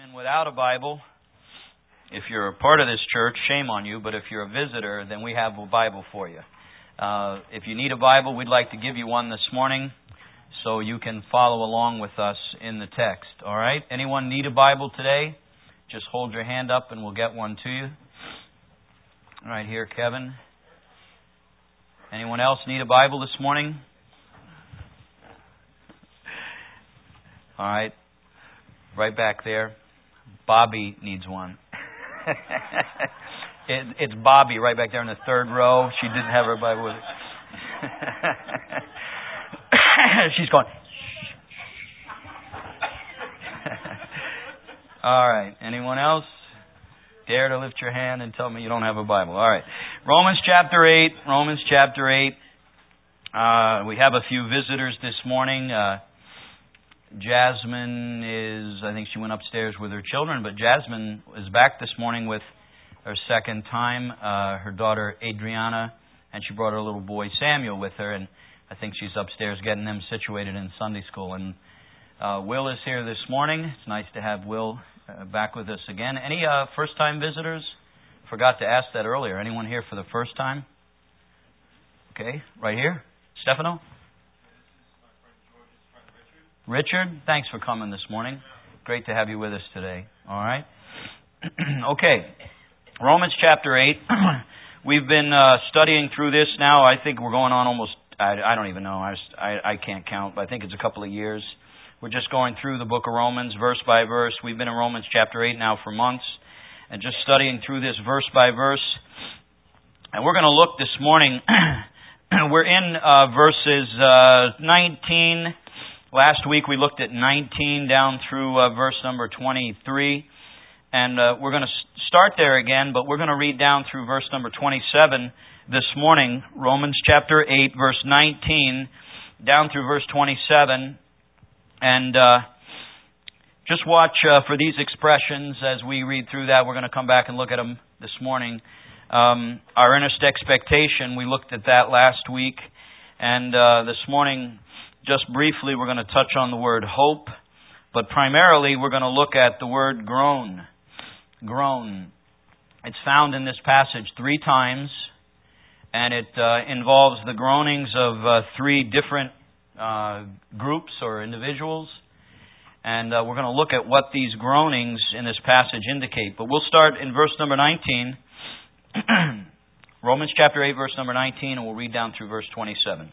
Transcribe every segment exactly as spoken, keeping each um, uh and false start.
in without a Bible, if you're a part of this church, shame on you, but if you're a visitor, then we have a Bible for you. Uh, if you need a Bible, we'd like to give you one this morning so you can follow along with us in the text. All right? Anyone need a Bible today? Just hold your hand up and we'll get one to you. Right here, Kevin. Anyone else need a Bible this morning? All right. Right back there. Bobby needs one. it, it's Bobby right back there in the third row. She didn't have her Bible with her. She's going. All right. Anyone else? Dare to lift your hand and tell me you don't have a Bible. All right. Romans chapter eight. Romans chapter eight. Uh, we have a few visitors this morning. Uh, Jasmine is, I think she went upstairs with her children, but Jasmine is back this morning with her second time, uh, her daughter Adriana, and she brought her little boy Samuel with her, and I think she's upstairs getting them situated in Sunday school. And uh, Will is here this morning. It's nice to have Will uh, back with us again. Any uh, first-time visitors? Forgot to ask that earlier. Anyone here for the first time? Okay, right here. Stefano? Richard, thanks for coming this morning. Great to have you with us today. All right. Okay. Romans chapter eight. We've been uh, studying through this now. I think we're going on almost, I, I don't even know. I, just, I, I can't count, but I think it's a couple of years. We're just going through the book of Romans verse by verse. We've been in Romans chapter eight now for months and just studying through this verse by verse. And we're going to look this morning. We're in uh, verses uh, nineteen. Last week we looked at nineteen down through uh, verse number twenty-three, and uh, we're going to start there again, but we're going to read down through verse number twenty-seven this morning, Romans chapter eight, verse nineteen, down through verse twenty-seven, and uh, just watch uh, for these expressions as we read through that. We're going to come back and look at them this morning. Um, our earnest expectation, we looked at that last week, and uh, this morning, just briefly, we're going to touch on the word hope, but primarily we're going to look at the word groan. Groan. It's found in this passage three times, and it uh, involves the groanings of uh, three different uh, groups or individuals, and uh, we're going to look at what these groanings in this passage indicate. But we'll start in verse number nineteen, Romans chapter eight, verse number nineteen, and we'll read down through verse twenty-seven.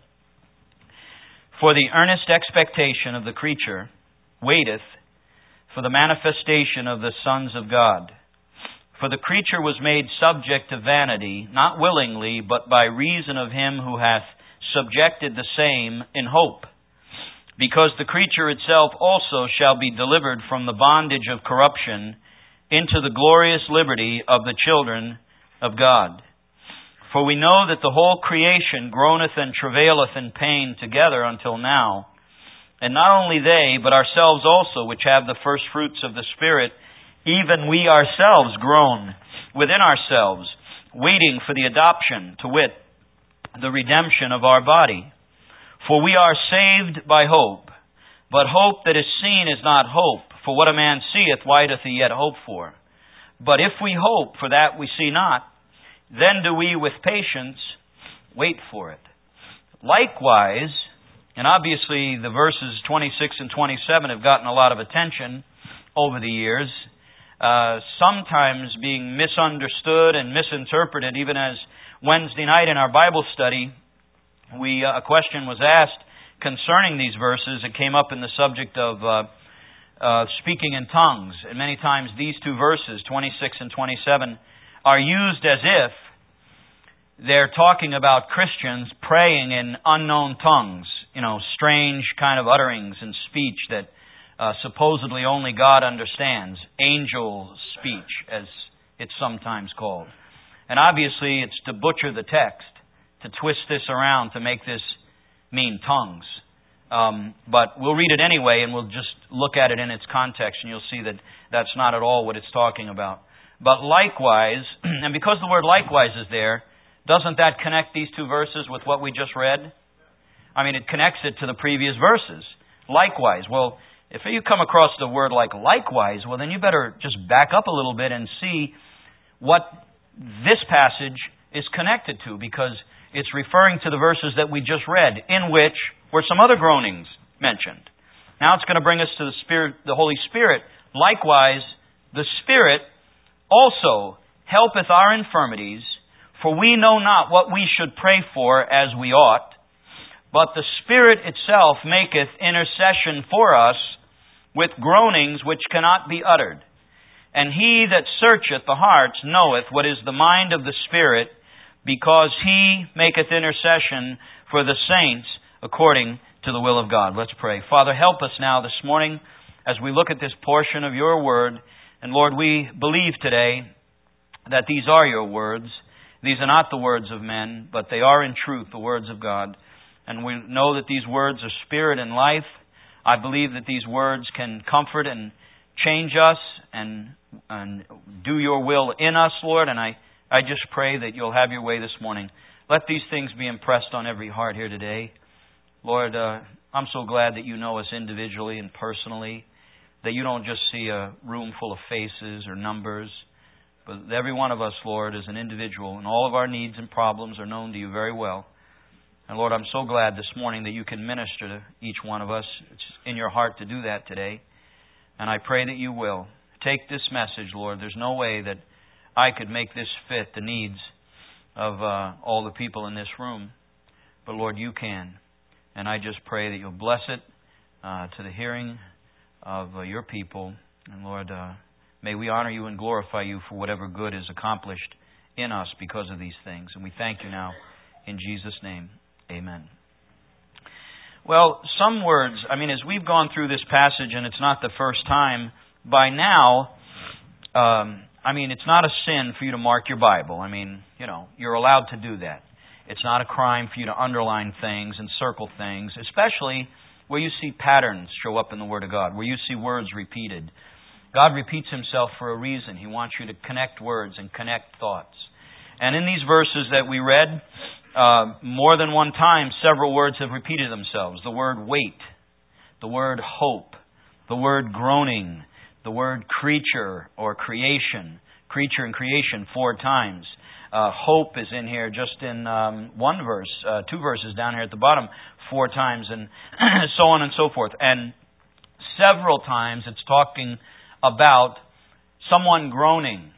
For the earnest expectation of the creature waiteth for the manifestation of the sons of God. For the creature was made subject to vanity, not willingly, but by reason of him who hath subjected the same in hope. Because the creature itself also shall be delivered from the bondage of corruption into the glorious liberty of the children of God. For we know that the whole creation groaneth and travaileth in pain together until now. And not only they, but ourselves also, which have the first fruits of the Spirit, even we ourselves groan within ourselves, waiting for the adoption, to wit, the redemption of our body. For we are saved by hope. But hope that is seen is not hope. For what a man seeth, why doth he yet hope for? But if we hope for that we see not, then do we with patience wait for it. Likewise, and obviously the verses twenty-six and twenty-seven have gotten a lot of attention over the years, uh, sometimes being misunderstood and misinterpreted. Even as Wednesday night in our Bible study, we uh, a question was asked concerning these verses. It came up in the subject of uh, uh, speaking in tongues. And many times these two verses, twenty-six and twenty-seven, are used as if they're talking about Christians praying in unknown tongues, you know, strange kind of utterings and speech that uh, supposedly only God understands, angel speech, as it's sometimes called. And obviously it's to butcher the text, to twist this around, to make this mean tongues. Um, but we'll read it anyway, and we'll just look at it in its context, and you'll see that that's not at all what it's talking about. But likewise, and because the word likewise is there, doesn't that connect these two verses with what we just read? I mean, it connects it to the previous verses. Likewise, well, If you come across the word like likewise, well, then you better just back up a little bit and see what this passage is connected to, because it's referring to the verses that we just read, in which were some other groanings mentioned. Now it's going to bring us to the Spirit, the Holy Spirit. Likewise, the Spirit also helpeth our infirmities, for we know not what we should pray for as we ought, but the Spirit itself maketh intercession for us with groanings which cannot be uttered. And He that searcheth the hearts knoweth what is the mind of the Spirit, because He maketh intercession for the saints according to the will of God. Let's pray. Father, help us now this morning as we look at this portion of Your Word. And Lord, we believe today that these are Your words. These are not the words of men, but they are in truth the words of God. And we know that these words are spirit and life. I believe that these words can comfort and change us and, and do Your will in us, Lord. And I, I just pray that You'll have Your way this morning. Let these things be impressed on every heart here today. Lord, uh, I'm so glad that You know us individually and personally, that You don't just see a room full of faces or numbers, but every one of us, Lord, is an individual, and all of our needs and problems are known to You very well. And Lord, I'm so glad this morning that You can minister to each one of us. It's in Your heart to do that today. And I pray that You will. Take this message, Lord. There's no way that I could make this fit the needs of uh, all the people in this room. But Lord, You can. And I just pray that You'll bless it uh, to the hearing of uh, Your people. And Lord, uh, may we honor You and glorify You for whatever good is accomplished in us because of these things. And we thank You now in Jesus' name. Amen. Well, some words, I mean, as we've gone through this passage, and it's not the first time, by now, um, I mean, it's not a sin for you to mark your Bible. I mean, you know, you're allowed to do that. It's not a crime for you to underline things and circle things, especially where you see patterns show up in the Word of God, where you see words repeated. God repeats Himself for a reason. He wants you to connect words and connect thoughts. And in these verses that we read, uh, more than one time, several words have repeated themselves. The word wait, the word hope, the word groaning, the word creature or creation, creature and creation four times. Uh, hope is in here just in um, one verse, uh, two verses down here at the bottom, four times, and so on and so forth. And several times it's talking about someone groaning.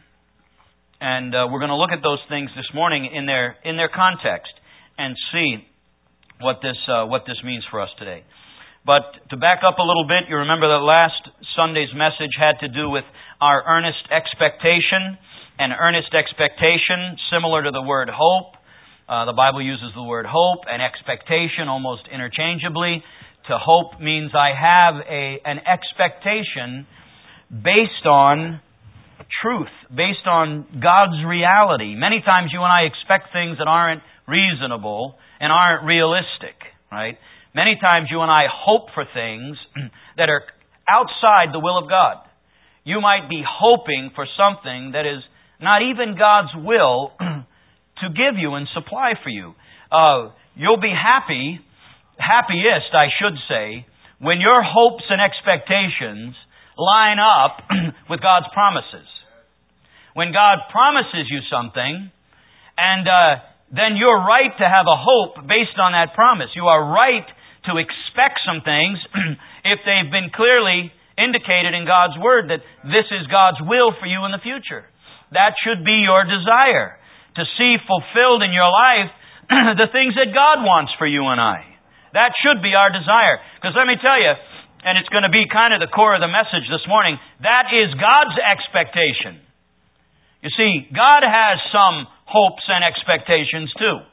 And uh, we're going to look at those things this morning in their in their context and see what this uh, what this means for us today. But to back up a little bit, you remember that last Sunday's message had to do with our earnest expectation. And earnest expectation, similar to the word hope. Uh, the Bible uses the word hope and expectation almost interchangeably. To hope means I have a an expectation based on truth, based on God's reality. Many times you and I expect things that aren't reasonable and aren't realistic, right? Many times you and I hope for things that are outside the will of God. You might be hoping for something that is not even God's will to give you and supply for you. Uh, you'll be happy, happiest, I should say, when your hopes and expectations line up with God's promises. When God promises you something, and uh, then you're right to have a hope based on that promise. You are right to expect some things if they've been clearly indicated in God's Word that this is God's will for you in the future. That should be your desire, to see fulfilled in your life the things that God wants for you and I. That should be our desire. Because let me tell you, and it's going to be kind of the core of the message this morning, that is God's expectation. You see, God has some hopes and expectations too.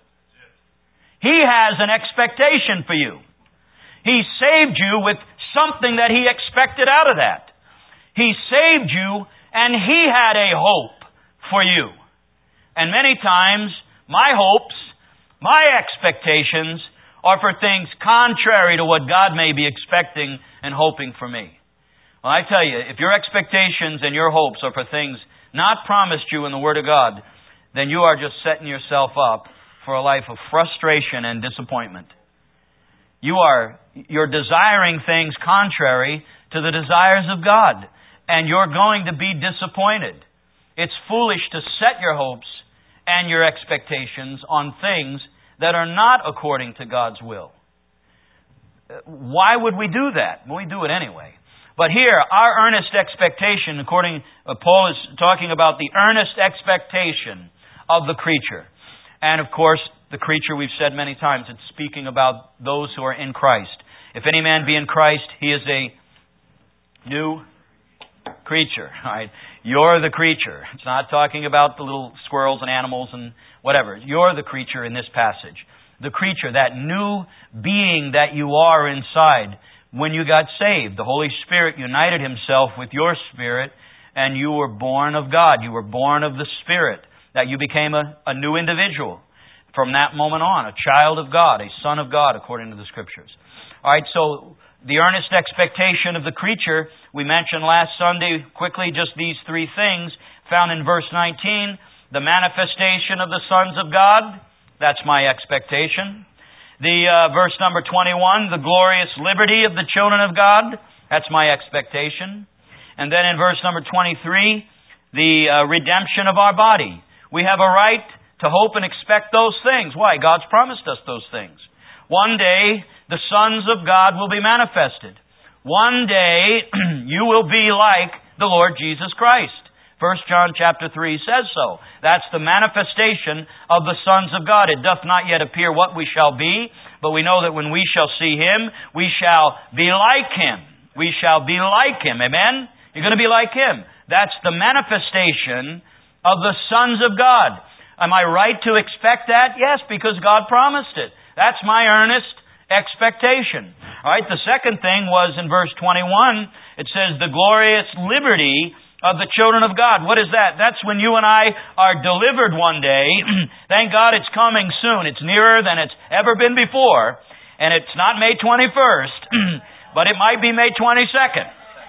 He has an expectation for you. He saved you with something that He expected out of that. He saved you and He had a hope for you. And many times, my hopes, my expectations are for things contrary to what God may be expecting and hoping for me. Well, I tell you, if your expectations and your hopes are for things not promised you in the Word of God, then you are just setting yourself up for a life of frustration and disappointment. You are, you're desiring things contrary to the desires of God. And you're going to be disappointed. It's foolish to set your hopes and your expectations on things that are not according to God's will. Why would we do that? Well, we do it anyway. But here, our earnest expectation, according uh, Paul is talking about the earnest expectation of the creature. And of course, the creature, we've said many times, it's speaking about those who are in Christ. If any man be in Christ, he is a new creature. All right? You're the creature. It's not talking about the little squirrels and animals and whatever. You're the creature in this passage. The creature, that new being that you are inside when you got saved. The Holy Spirit united Himself with your spirit and you were born of God. You were born of the Spirit. That you became a, a new individual from that moment on. A child of God, a son of God according to the Scriptures. All right, so the earnest expectation of the creature, we mentioned last Sunday quickly just these three things found in verse nineteen. The manifestation of the sons of God, that's my expectation. The uh, verse number twenty-one, the glorious liberty of the children of God, that's my expectation. And then in verse number twenty-three, the uh, redemption of our body. We have a right to hope and expect those things. Why? God's promised us those things. One day, the sons of God will be manifested. One day, you will be like the Lord Jesus Christ. First John chapter three says so. That's the manifestation of the sons of God. It doth not yet appear what we shall be, but we know that when we shall see Him, we shall be like Him. We shall be like Him. Amen? You're going to be like Him. That's the manifestation of the sons of God. Am I right to expect that? Yes, because God promised it. That's my earnest expectation. All right, the second thing was in verse twenty-one, it says, the glorious liberty of the children of God. What is that? That's when you and I are delivered one day. Thank God it's coming soon. It's nearer than it's ever been before. And it's not May twenty-first, but it might be May twenty-second.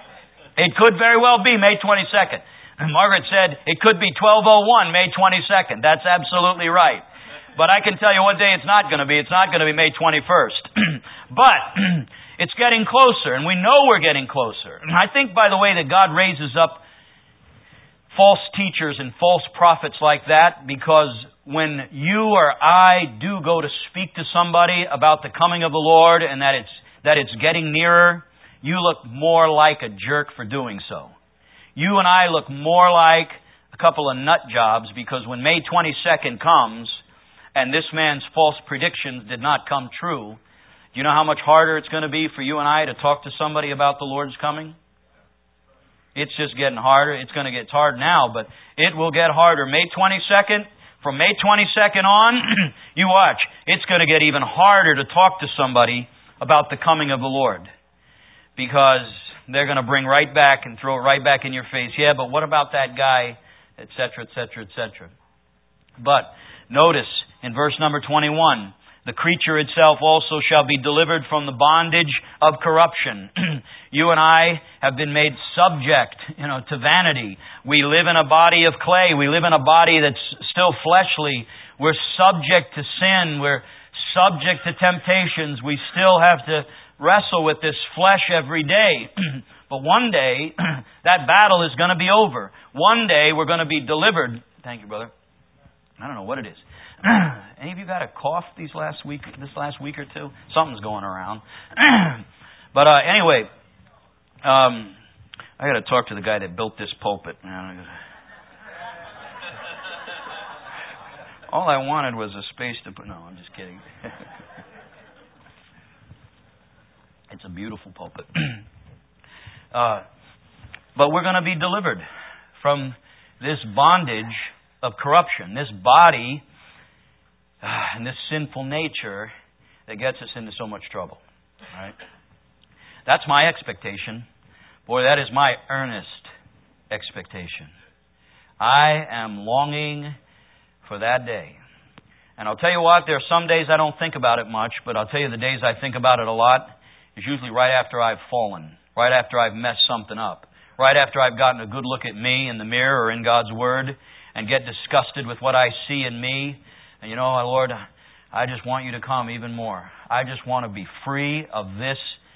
It could very well be May twenty-second. Margaret said it could be twelve oh one, May twenty-second. That's absolutely right. But I can tell you what day it's not going to be. It's not going to be May twenty-first. But it's getting closer, and we know we're getting closer. And I think, by the way, that God raises up false teachers and false prophets like that because when you or I do go to speak to somebody about the coming of the Lord and that it's that it's getting nearer, you look more like a jerk for doing so. You and I look more like a couple of nut jobs because when May twenty-second comes and this man's false predictions did not come true, do you know how much harder it's going to be for you and I to talk to somebody about the Lord's coming? It's just getting harder. It's going to get hard now, but it will get harder. May twenty-second, from May twenty-second on, you watch, it's going to get even harder to talk to somebody about the coming of the Lord because they're going to bring right back and throw it right back in your face. Yeah, but what about that guy, et cetera, et cetera, et cetera. But notice in verse number twenty-one, the creature itself also shall be delivered from the bondage of corruption. You and I have been made subject, you know, to vanity. We live in a body of clay. We live in a body that's still fleshly. We're subject to sin. We're subject to temptations. We still have to wrestle with this flesh every day. But one day, that battle is going to be over. One day, we're going to be delivered. Thank you, brother. I don't know what it is. Any of you got a cough these last week, this last week or two? Something's going around. But uh, anyway, um, I got to talk to the guy that built this pulpit. All I wanted was a space to put... No, I'm just kidding. It's a beautiful pulpit. uh, but we're going to be delivered from this bondage of corruption, this body uh, and this sinful nature that gets us into so much trouble. All right? That's my expectation. Boy, that is my earnest expectation. I am longing for that day. And I'll tell you what, there are some days I don't think about it much, but I'll tell you the days I think about it a lot is usually right after I've fallen, right after I've messed something up, right after I've gotten a good look at me in the mirror or in God's Word and get disgusted with what I see in me. And you know, my Lord, I just want you to come even more. I just want to be free of this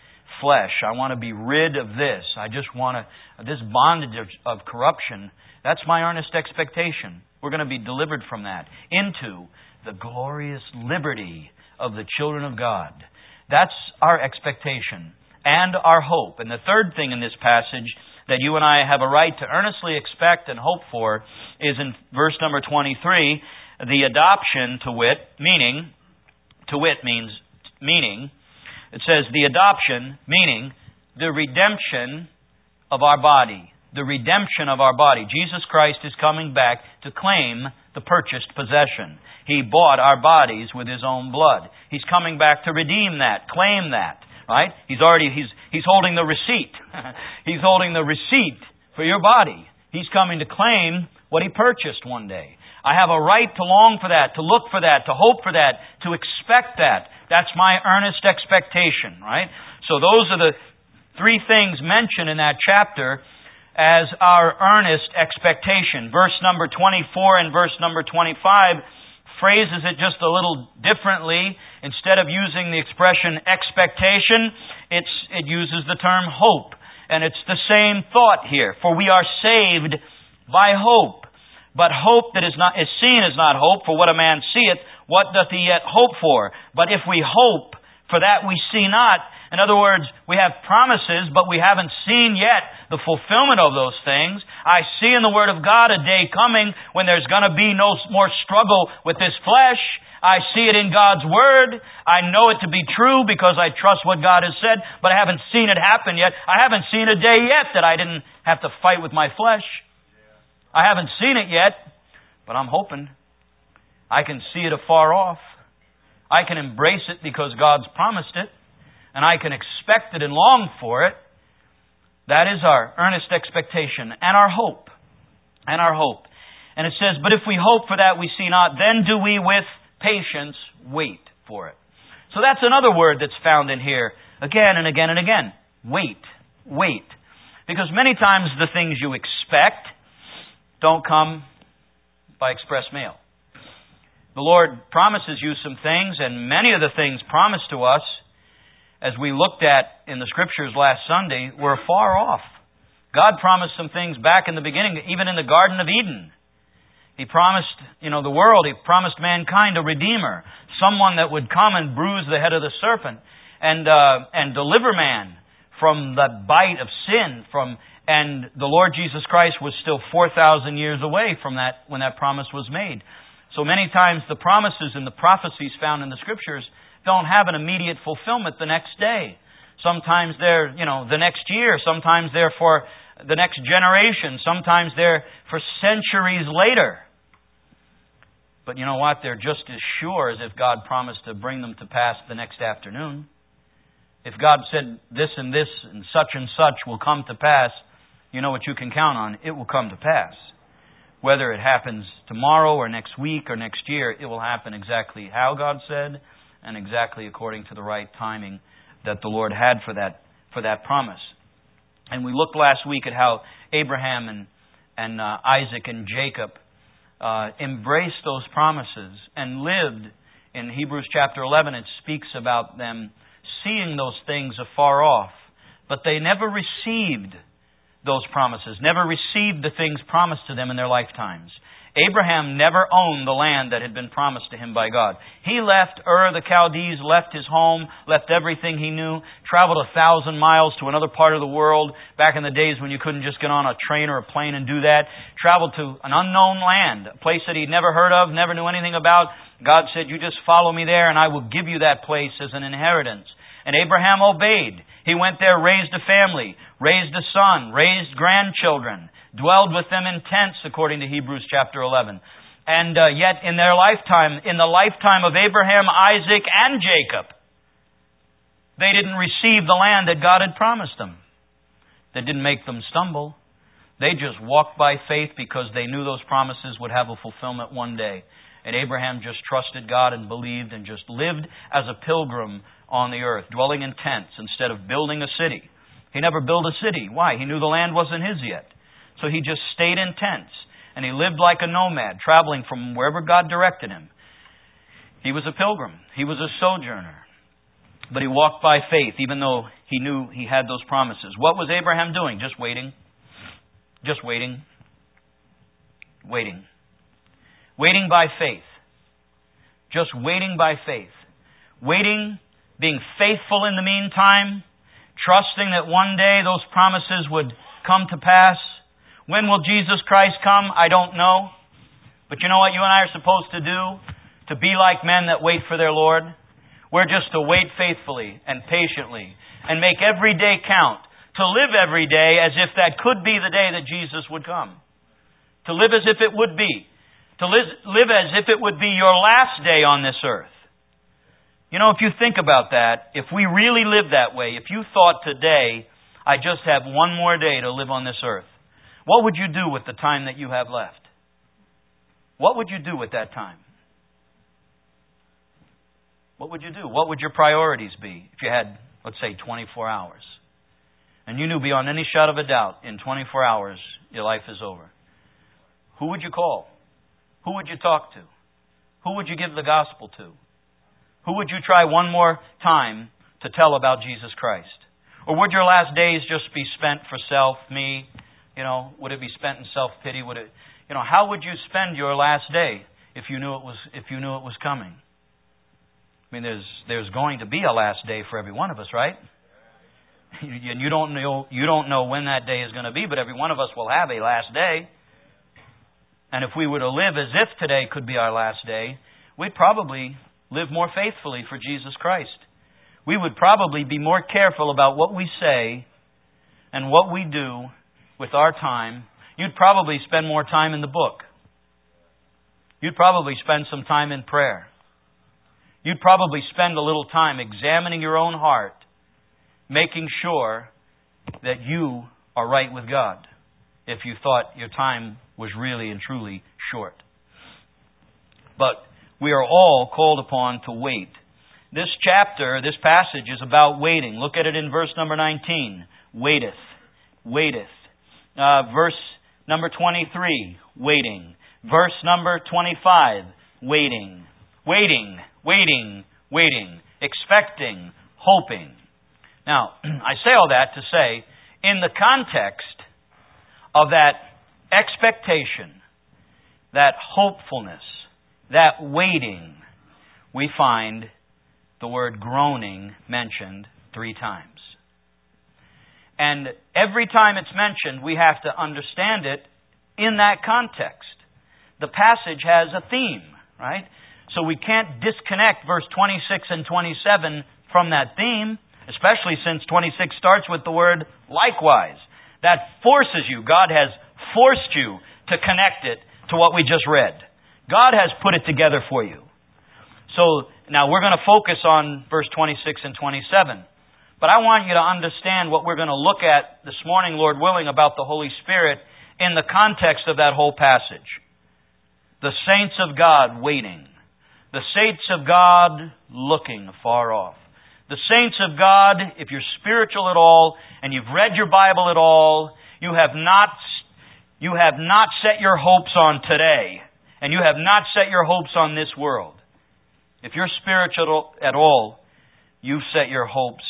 flesh. I want to be rid of this. I just want to, this bondage of, of corruption, that's my earnest expectation. We're going to be delivered from that into the glorious liberty of the children of God. That's our expectation and our hope. And the third thing in this passage that you and I have a right to earnestly expect and hope for is in verse number twenty-three, the adoption to wit, meaning, to wit means meaning. It says the adoption, meaning the redemption of our body. The redemption of our body. Jesus Christ is coming back to claim the purchased possession. He bought our bodies with His own blood. He's coming back to redeem that, claim that. Right? He's already, he's, he's holding the receipt. He's holding the receipt for your body. He's coming to claim what He purchased one day. I have a right to long for that, to look for that, to hope for that, to expect that. That's my earnest expectation, right? So those are the three things mentioned in that chapter as our earnest expectation. Verse number twenty-four and verse number twenty-five phrases it just a little differently. Instead of using the expression expectation, it's, it uses the term hope. And it's the same thought here. For we are saved by hope. But hope that is not is seen is not hope. For what a man seeth, what doth he yet hope for? But if we hope for that we see not, in other words, we have promises, but we haven't seen yet the fulfillment of those things. I see in the Word of God a day coming when there's going to be no more struggle with this flesh. I see it in God's Word. I know it to be true because I trust what God has said, but I haven't seen it happen yet. I haven't seen a day yet that I didn't have to fight with my flesh. I haven't seen it yet, but I'm hoping. I can see it afar off. I can embrace it because God's promised it, and I can expect it and long for it. That is our earnest expectation and our hope. And our hope. And it says, but if we hope for that we see not, then do we with patience wait for it. So that's another word that's found in here again and again and again. Wait. Wait. Because many times the things you expect don't come by express mail. The Lord promises you some things, and many of the things promised to us, as we looked at in the Scriptures last Sunday, were far off. God promised some things back in the beginning, even in the Garden of Eden. He promised, you know, the world, He promised mankind a Redeemer, someone that would come and bruise the head of the serpent and uh, and deliver man from the bite of sin. From and the Lord Jesus Christ was still four thousand years away from that when that promise was made. So many times the promises and the prophecies found in the Scriptures don't have an immediate fulfillment the next day. Sometimes they're, you know, the next year. Sometimes they're for the next generation. Sometimes they're for centuries later. But you know what? They're just as sure as if God promised to bring them to pass the next afternoon. If God said this and this and such and such will come to pass, you know what you can count on? It will come to pass. Whether it happens tomorrow or next week or next year, it will happen exactly how God said and exactly according to the right timing that the Lord had for that for that promise. And we looked last week at how Abraham and and uh, Isaac and Jacob uh, embraced those promises and lived. In Hebrews chapter eleven, it speaks about them seeing those things afar off, but they never received those promises, never received the things promised to them in their lifetimes. Abraham never owned the land that had been promised to him by God. He left Ur the Chaldees, left his home, left everything he knew, traveled a thousand miles to another part of the world, back in the days when you couldn't just get on a train or a plane and do that. Traveled to an unknown land, a place that he'd never heard of, never knew anything about. God said, you just follow me there and I will give you that place as an inheritance. And Abraham obeyed. He went there, raised a family, raised a son, raised grandchildren, dwelled with them in tents, according to Hebrews chapter eleven. And uh, yet in their lifetime, in the lifetime of Abraham, Isaac, and Jacob, they didn't receive the land that God had promised them. That didn't make them stumble. They just walked by faith because they knew those promises would have a fulfillment one day. And Abraham just trusted God and believed and just lived as a pilgrim on the earth, dwelling in tents instead of building a city. He never built a city. Why? He knew the land wasn't his yet. So he just stayed in tents. And he lived like a nomad, traveling from wherever God directed him. He was a pilgrim. He was a sojourner. But he walked by faith, even though he knew he had those promises. What was Abraham doing? Just waiting. Just waiting. Waiting. Waiting by faith. Just waiting by faith. Waiting, being faithful in the meantime, trusting that one day those promises would come to pass. When will Jesus Christ come? I don't know. But you know what you and I are supposed to do? To be like men that wait for their Lord. We're just to wait faithfully and patiently and make every day count. To live every day as if that could be the day that Jesus would come. To live as if it would be. To live, live as if it would be your last day on this earth. You know, if you think about that, if we really live that way, if you thought today, I just have one more day to live on this earth, what would you do with the time that you have left? What would you do with that time? What would you do? What would your priorities be if you had, let's say, twenty-four hours? And you knew beyond any shadow of a doubt, in twenty-four hours, your life is over. Who would you call? Who would you talk to? Who would you give the gospel to? Who would you try one more time to tell about Jesus Christ? Or would your last days just be spent for self, me? You know, would it be spent in self-pity? Would it, you know, how would you spend your last day if you knew it was if you knew it was coming? I mean, there's there's going to be a last day for every one of us, right? And you don't know you don't know when that day is going to be, but every one of us will have a last day. And if we were to live as if today could be our last day, we'd probably live more faithfully for Jesus Christ. We would probably be more careful about what we say and what we do with our time. You'd probably spend more time in the book. You'd probably spend some time in prayer. You'd probably spend a little time examining your own heart, making sure that you are right with God if you thought your time was really and truly short. But we are all called upon to wait. This chapter, this passage is about waiting. Look at it in verse number nineteen. Waiteth. Waiteth. Uh, verse number twenty-three. Waiting. Verse number twenty-five. Waiting. Waiting. Waiting. Waiting. Expecting. Hoping. Now, I say all that to say, in the context of that expectation, that hopefulness, that waiting, we find the word groaning mentioned three times. And every time it's mentioned, we have to understand it in that context. The passage has a theme, right? So we can't disconnect verse twenty-six and twenty-seven from that theme, especially since twenty-six starts with the word likewise. That forces you. God has forced you to connect it to what we just read. God has put it together for you. So now we're going to focus on verse twenty-six and twenty-seven. But I want you to understand what we're going to look at this morning, Lord willing, about the Holy Spirit in the context of that whole passage. The saints of God waiting. The saints of God looking afar off. The saints of God, if you're spiritual at all and you've read your Bible at all, you have not, you have not set your hopes on today. And you have not set your hopes on this world. If you're spiritual at all, you've set your hopes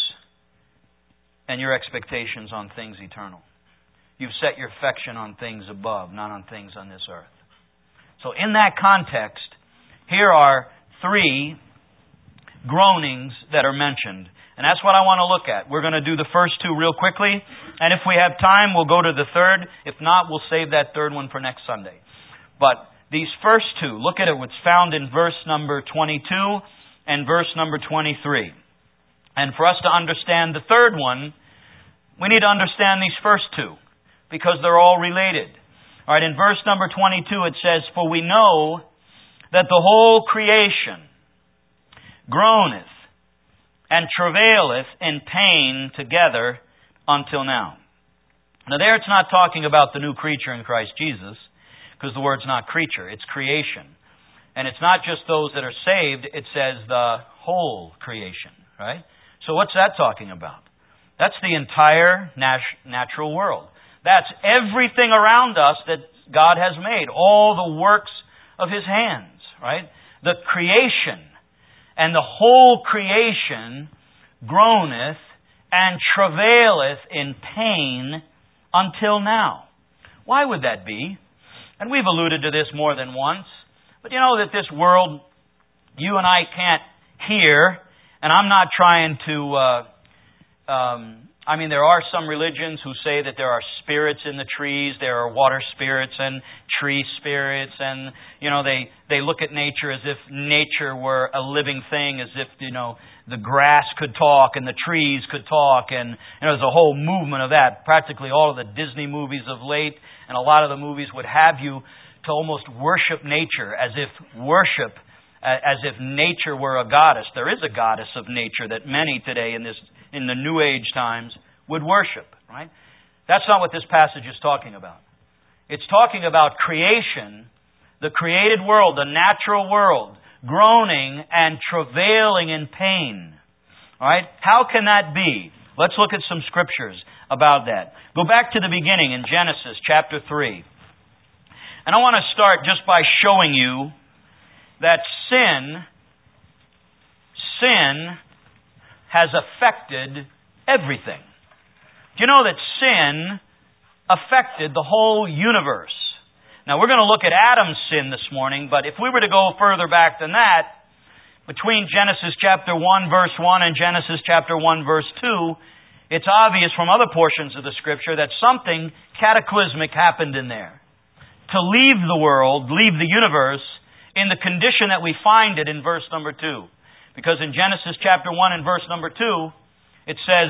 and your expectations on things eternal. You've set your affection on things above, not on things on this earth. So in that context, here are three groanings that are mentioned. And that's what I want to look at. We're going to do the first two real quickly. And if we have time, we'll go to the third. If not, we'll save that third one for next Sunday. But these first two, look at it, what's found in verse number twenty-two and verse number twenty-three. And for us to understand the third one, we need to understand these first two, because they're all related. All right, in verse number twenty-two it says, "For we know that the whole creation groaneth and travaileth in pain together until now." Now there it's not talking about the new creature in Christ Jesus, because the word's not creature, it's creation. And it's not just those that are saved, it says the whole creation, right? So what's that talking about? That's the entire nat- natural world. That's everything around us that God has made, all the works of His hands, right? The creation. And the whole creation groaneth, and travaileth in pain until now. Why would that be? And we've alluded to this more than once. But you know that this world, you and I can't hear, and I'm not trying to... Uh, um, I mean, there are some religions who say that there are spirits in the trees. There are water spirits and tree spirits. And, you know, they, they look at nature as if nature were a living thing, as if, you know, the grass could talk and the trees could talk. And, you know, there's a whole movement of that. Practically all of the Disney movies of late and a lot of the movies would have you to almost worship nature, as if worship, as if nature were a goddess. There is a goddess of nature that many today in this in the New Age times would worship, right? That's not what this passage is talking about. It's talking about creation, the created world, the natural world, groaning and travailing in pain. All right? How can that be? Let's look at some scriptures about that. Go back to the beginning in Genesis chapter three. And I want to start just by showing you that sin, sin has affected everything. Do you know that sin affected the whole universe? Now, we're going to look at Adam's sin this morning, but if we were to go further back than that, between Genesis chapter one, verse one, and Genesis chapter one, verse two, it's obvious from other portions of the Scripture that something cataclysmic happened in there. To leave the world, leave the universe, in the condition that we find it in verse number two. Because in Genesis chapter one and verse number two, it says,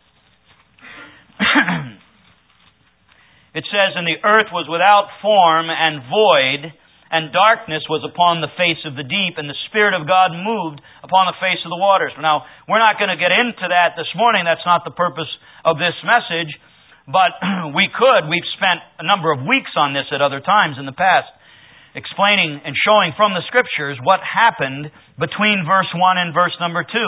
it says, and the earth was without form and void, and darkness was upon the face of the deep, and the Spirit of God moved upon the face of the waters. Now, we're not going to get into that this morning. That's not the purpose of this message. But we could. We've spent a number of weeks on this at other times in the past, explaining and showing from the Scriptures what happened between verse one and verse number two.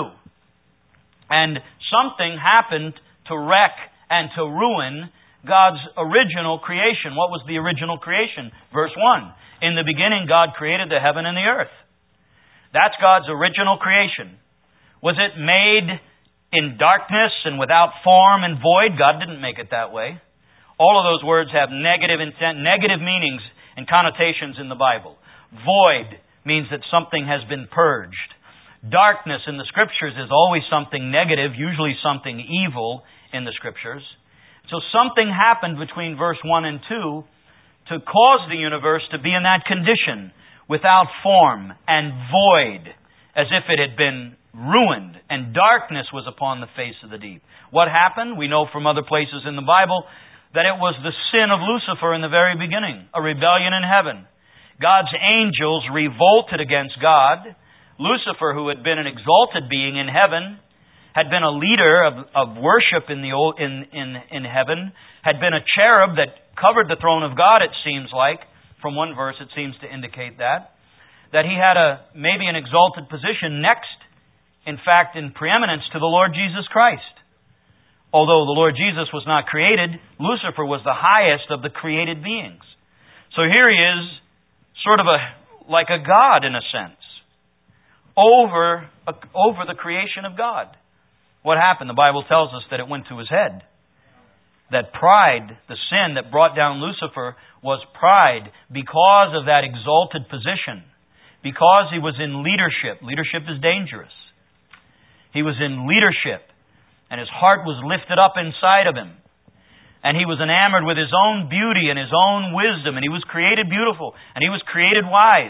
And something happened to wreck and to ruin God's original creation. What was the original creation? Verse one. In the beginning, God created the heaven and the earth. That's God's original creation. Was it made in darkness and without form and void? God didn't make it that way. All of those words have negative intent, negative meanings and connotations in the Bible. Void means that something has been purged. Darkness in the Scriptures is always something negative, usually something evil in the Scriptures. So something happened between verse one and two to cause the universe to be in that condition, without form and void, as if it had been ruined, and darkness was upon the face of the deep. What happened? We know from other places in the Bible that it was the sin of Lucifer in the very beginning, a rebellion in heaven. God's angels revolted against God. Lucifer, who had been an exalted being in heaven, had been a leader of, of worship in, the old, in, in, in heaven, had been a cherub that covered the throne of God, it seems like. From one verse it seems to indicate that. That he had a maybe an exalted position next, in fact, in preeminence to the Lord Jesus Christ. Although the Lord Jesus was not created, Lucifer was the highest of the created beings. So here he is, sort of a like a god in a sense, over, over the creation of God. What happened? The Bible tells us that it went to his head. That pride, the sin that brought down Lucifer, was pride because of that exalted position. Because he was in leadership. Leadership is dangerous. He was in leadership, and his heart was lifted up inside of him. And he was enamored with his own beauty and his own wisdom, and he was created beautiful, and he was created wise.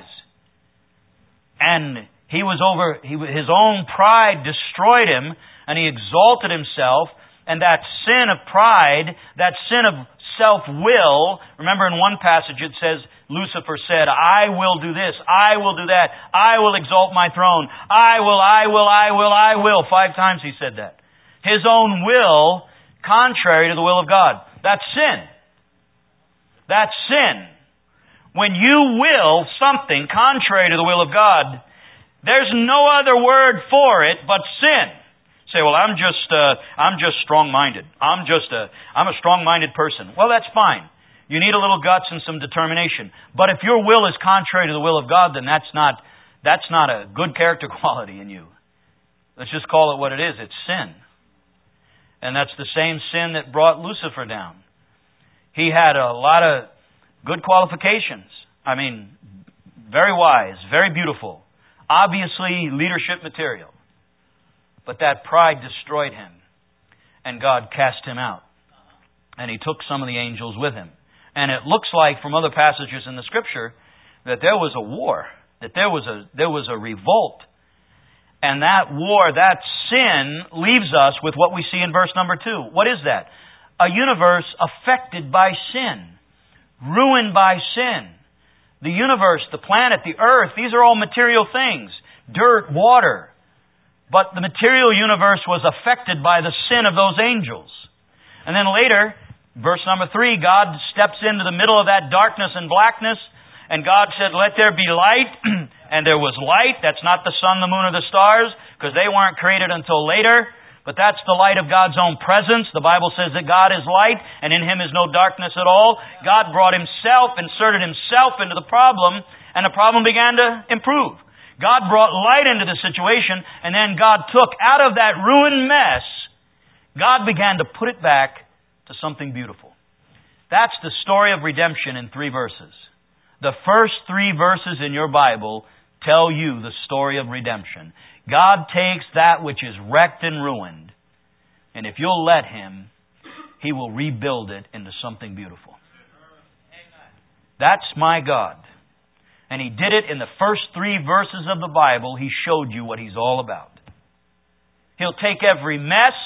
And he was over, he, his own pride destroyed him, and he exalted himself. And that sin of pride, that sin of self-will, remember in one passage it says, Lucifer said, I will do this, I will do that, I will exalt my throne, I will, I will, I will, I will. Five times he said that. His own will, contrary to the will of God. That's sin. That's sin. When you will something contrary to the will of God, there's no other word for it but sin. Say, well, I'm just, uh, I'm just strong-minded. I'm just a, I'm a strong-minded person. Well, that's fine. You need a little guts and some determination. But if your will is contrary to the will of God, then that's not, that's not a good character quality in you. Let's just call it what it is. It's sin. And that's the same sin that brought Lucifer down. He had a lot of good qualifications. I mean, very wise, very beautiful. Obviously, leadership material. But that pride destroyed him. And God cast him out. And He took some of the angels with Him. And it looks like from other passages in the Scripture that there was a war. That there was a, there was a revolt. And that war, that sin, leaves us with what we see in verse number two. What is that? A universe affected by sin. Ruined by sin. The universe, the planet, the earth, these are all material things. Dirt, water. But the material universe was affected by the sin of those angels. And then later, verse number three, God steps into the middle of that darkness and blackness, and God said, "Let there be light," and there was light. That's not the sun, the moon, or the stars, because they weren't created until later. But that's the light of God's own presence. The Bible says that God is light, and in Him is no darkness at all. God brought Himself, inserted Himself into the problem, and the problem began to improve. God brought light into the situation, and then God took out of that ruined mess, God began to put it back to something beautiful. That's the story of redemption in three verses. The first three verses in your Bible tell you the story of redemption. God takes that which is wrecked and ruined, and if you'll let Him, He will rebuild it into something beautiful. That's my God. And He did it in the first three verses of the Bible. He showed you what He's all about. He'll take every mess,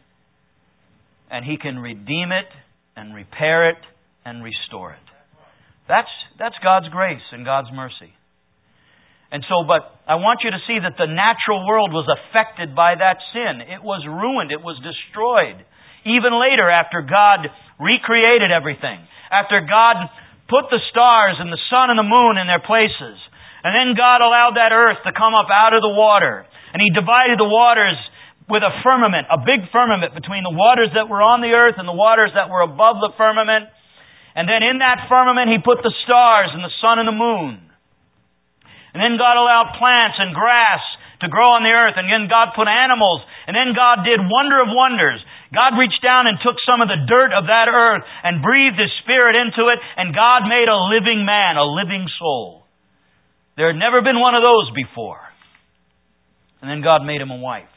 and He can redeem it and repair it and restore it. That's, that's God's grace and God's mercy. And so, but I want you to see that the natural world was affected by that sin. It was ruined. It was destroyed. Even later, after God recreated everything, after God put the stars and the sun and the moon in their places, and then God allowed that earth to come up out of the water, and He divided the waters with a firmament, a big firmament between the waters that were on the earth and the waters that were above the firmament. And then in that firmament He put the stars and the sun and the moon. And then God allowed plants and grass to grow on the earth. And then God put animals. And then God did wonder of wonders. God reached down and took some of the dirt of that earth and breathed His Spirit into it. And God made a living man, a living soul. There had never been one of those before. And then God made him a wife.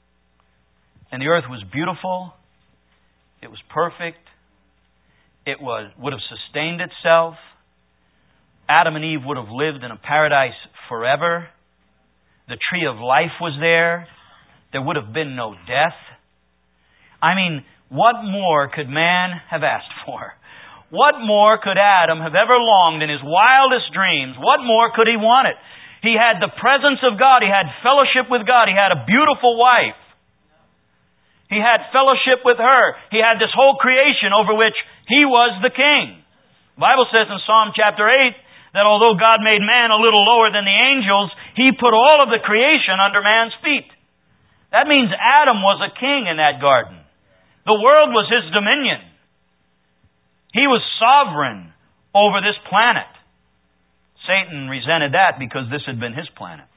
And the earth was beautiful. It was perfect. It was would have sustained itself. Adam and Eve would have lived in a paradise forever. The tree of life was there. There would have been no death. I mean, what more could man have asked for? What more could Adam have ever longed in his wildest dreams? What more could he want it? He had the presence of God. He had fellowship with God. He had a beautiful wife. He had fellowship with her. He had this whole creation over which he was the king. The Bible says in Psalm chapter eight that although God made man a little lower than the angels, He put all of the creation under man's feet. That means Adam was a king in that garden. The world was his dominion. He was sovereign over this planet. Satan resented that because this had been his planet.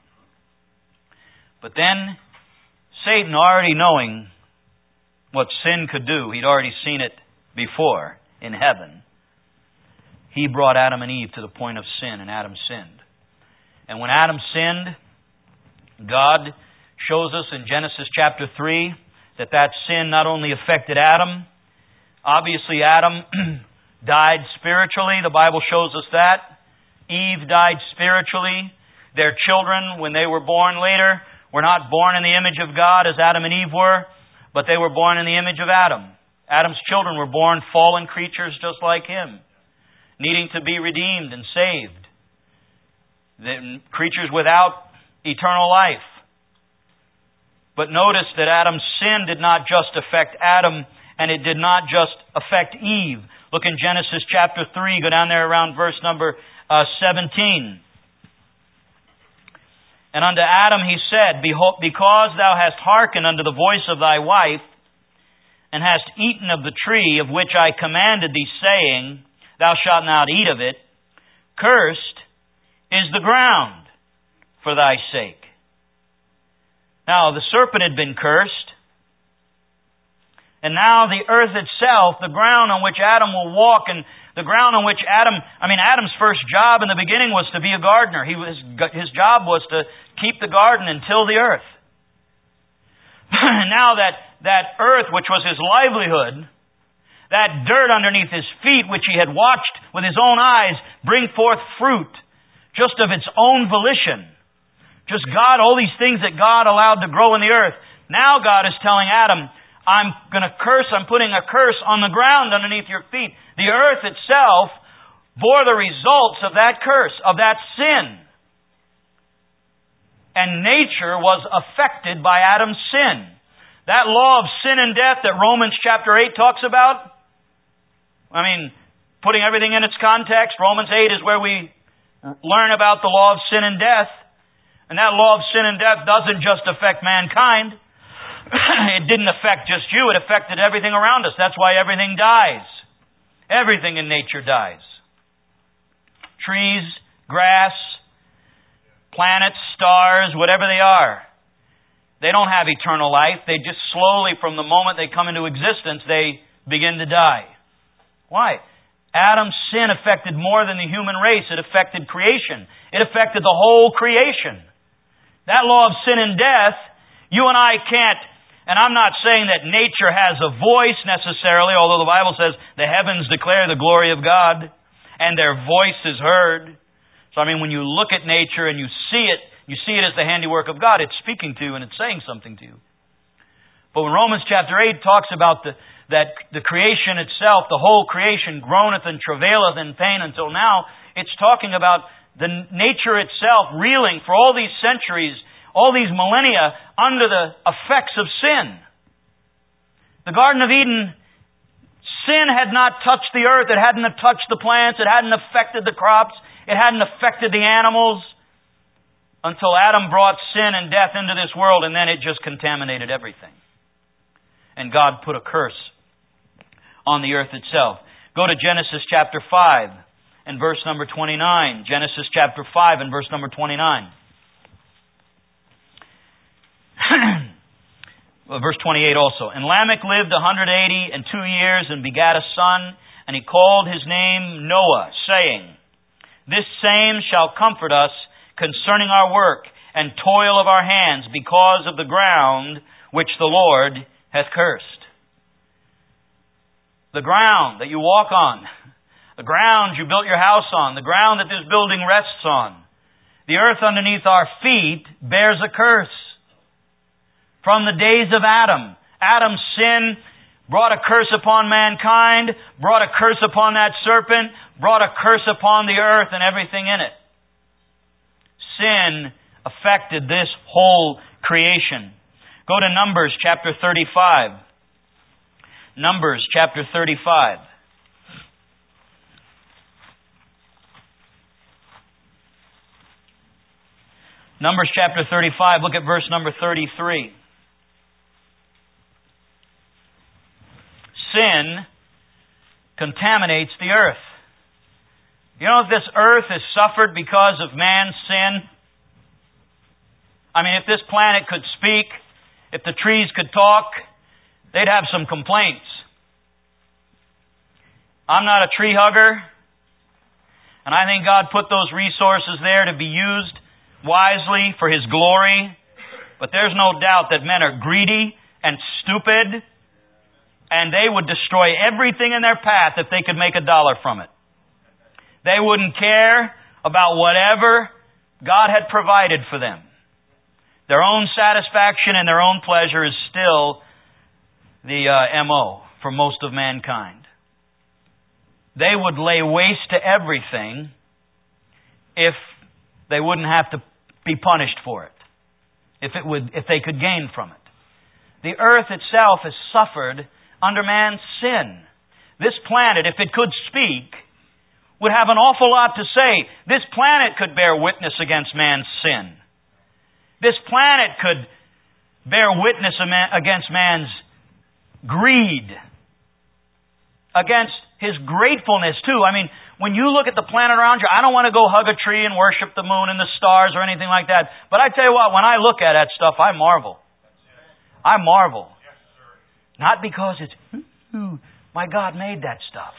But then, Satan, already knowing what sin could do, he'd already seen it before in heaven. He brought Adam and Eve to the point of sin, and Adam sinned. And when Adam sinned, God shows us in Genesis chapter three that that sin not only affected Adam, obviously Adam died spiritually. The Bible shows us that. Eve died spiritually. Their children, when they were born later, were not born in the image of God as Adam and Eve were, but they were born in the image of Adam. Adam's children were born fallen creatures just like him, needing to be redeemed and saved. The creatures without eternal life. But notice that Adam's sin did not just affect Adam, and it did not just affect Eve. Look in Genesis chapter three, go down there around verse number uh, seventeen. And unto Adam he said, Behold, because thou hast hearkened unto the voice of thy wife, and hast eaten of the tree of which I commanded thee, saying, Thou shalt not eat of it, cursed is the ground for thy sake. Now, the serpent had been cursed. And now the earth itself, the ground on which Adam will walk, and the ground on which Adam, I mean, Adam's first job in the beginning was to be a gardener. He was, his job was to keep the garden and till the earth. Now that, that earth, which was his livelihood, that dirt underneath his feet, which he had watched with his own eyes bring forth fruit, just of its own volition. Just God, all these things that God allowed to grow in the earth. Now God is telling Adam, I'm going to curse, I'm putting a curse on the ground underneath your feet. The earth itself bore the results of that curse, of that sin. And nature was affected by Adam's sin. That law of sin and death that Romans chapter eight talks about, I mean, putting everything in its context, Romans eight is where we learn about the law of sin and death. And that law of sin and death doesn't just affect mankind. It didn't affect just you. It affected everything around us. That's why everything dies. Everything in nature dies. Trees, grass, planets, stars, whatever they are. They don't have eternal life. They just slowly, from the moment they come into existence, they begin to die. Why? Adam's sin affected more than the human race. It affected creation. It affected the whole creation. That law of sin and death, you and I can't, and I'm not saying that nature has a voice necessarily, although the Bible says the heavens declare the glory of God, and their voice is heard. So I mean, when you look at nature and you see it, you see it as the handiwork of God, it's speaking to you and it's saying something to you. But when Romans chapter eight talks about the, that the creation itself, the whole creation groaneth and travaileth in pain until now, it's talking about the nature itself reeling for all these centuries, all these millennia, under the effects of sin. The Garden of Eden, sin had not touched the earth. It hadn't touched the plants. It hadn't affected the crops. It hadn't affected the animals until Adam brought sin and death into this world, and then it just contaminated everything. And God put a curse on the earth itself. Go to Genesis chapter five and verse number twenty-nine. Genesis chapter five and verse number twenty-nine. Well, verse twenty-eight also. And Lamech lived one hundred eighty and two years and begat a son, and he called his name Noah, saying, This same shall comfort us concerning our work and toil of our hands, because of the ground which the Lord hath cursed. The ground that you walk on, the ground you built your house on, the ground that this building rests on, the earth underneath our feet bears a curse. From the days of Adam, Adam's sin brought a curse upon mankind, brought a curse upon that serpent, brought a curse upon the earth and everything in it. Sin affected this whole creation. Go to Numbers chapter thirty-five. Numbers chapter thirty-five. Numbers chapter thirty-five, look at verse number thirty-three. Sin contaminates the earth. You know, if this earth has suffered because of man's sin, I mean, if this planet could speak, if the trees could talk, they'd have some complaints. I'm not a tree hugger, and I think God put those resources there to be used wisely for His glory. But there's no doubt that men are greedy and stupid, and they would destroy everything in their path if they could make a dollar from it. They wouldn't care about whatever God had provided for them. Their own satisfaction and their own pleasure is still the uh, M O for most of mankind. They would lay waste to everything if they wouldn't have to be punished for it, if it would, if they could gain from it. The earth itself has suffered under man's sin. This planet, if it could speak, would have an awful lot to say. This planet could bear witness against man's sin. This planet could bear witness against man's greed, against his gratefulness too. I mean, when you look at the planet around you, I don't want to go hug a tree and worship the moon and the stars or anything like that. But I tell you what, when I look at that stuff, I marvel. I marvel. Not because it's, ooh, my God made that stuff.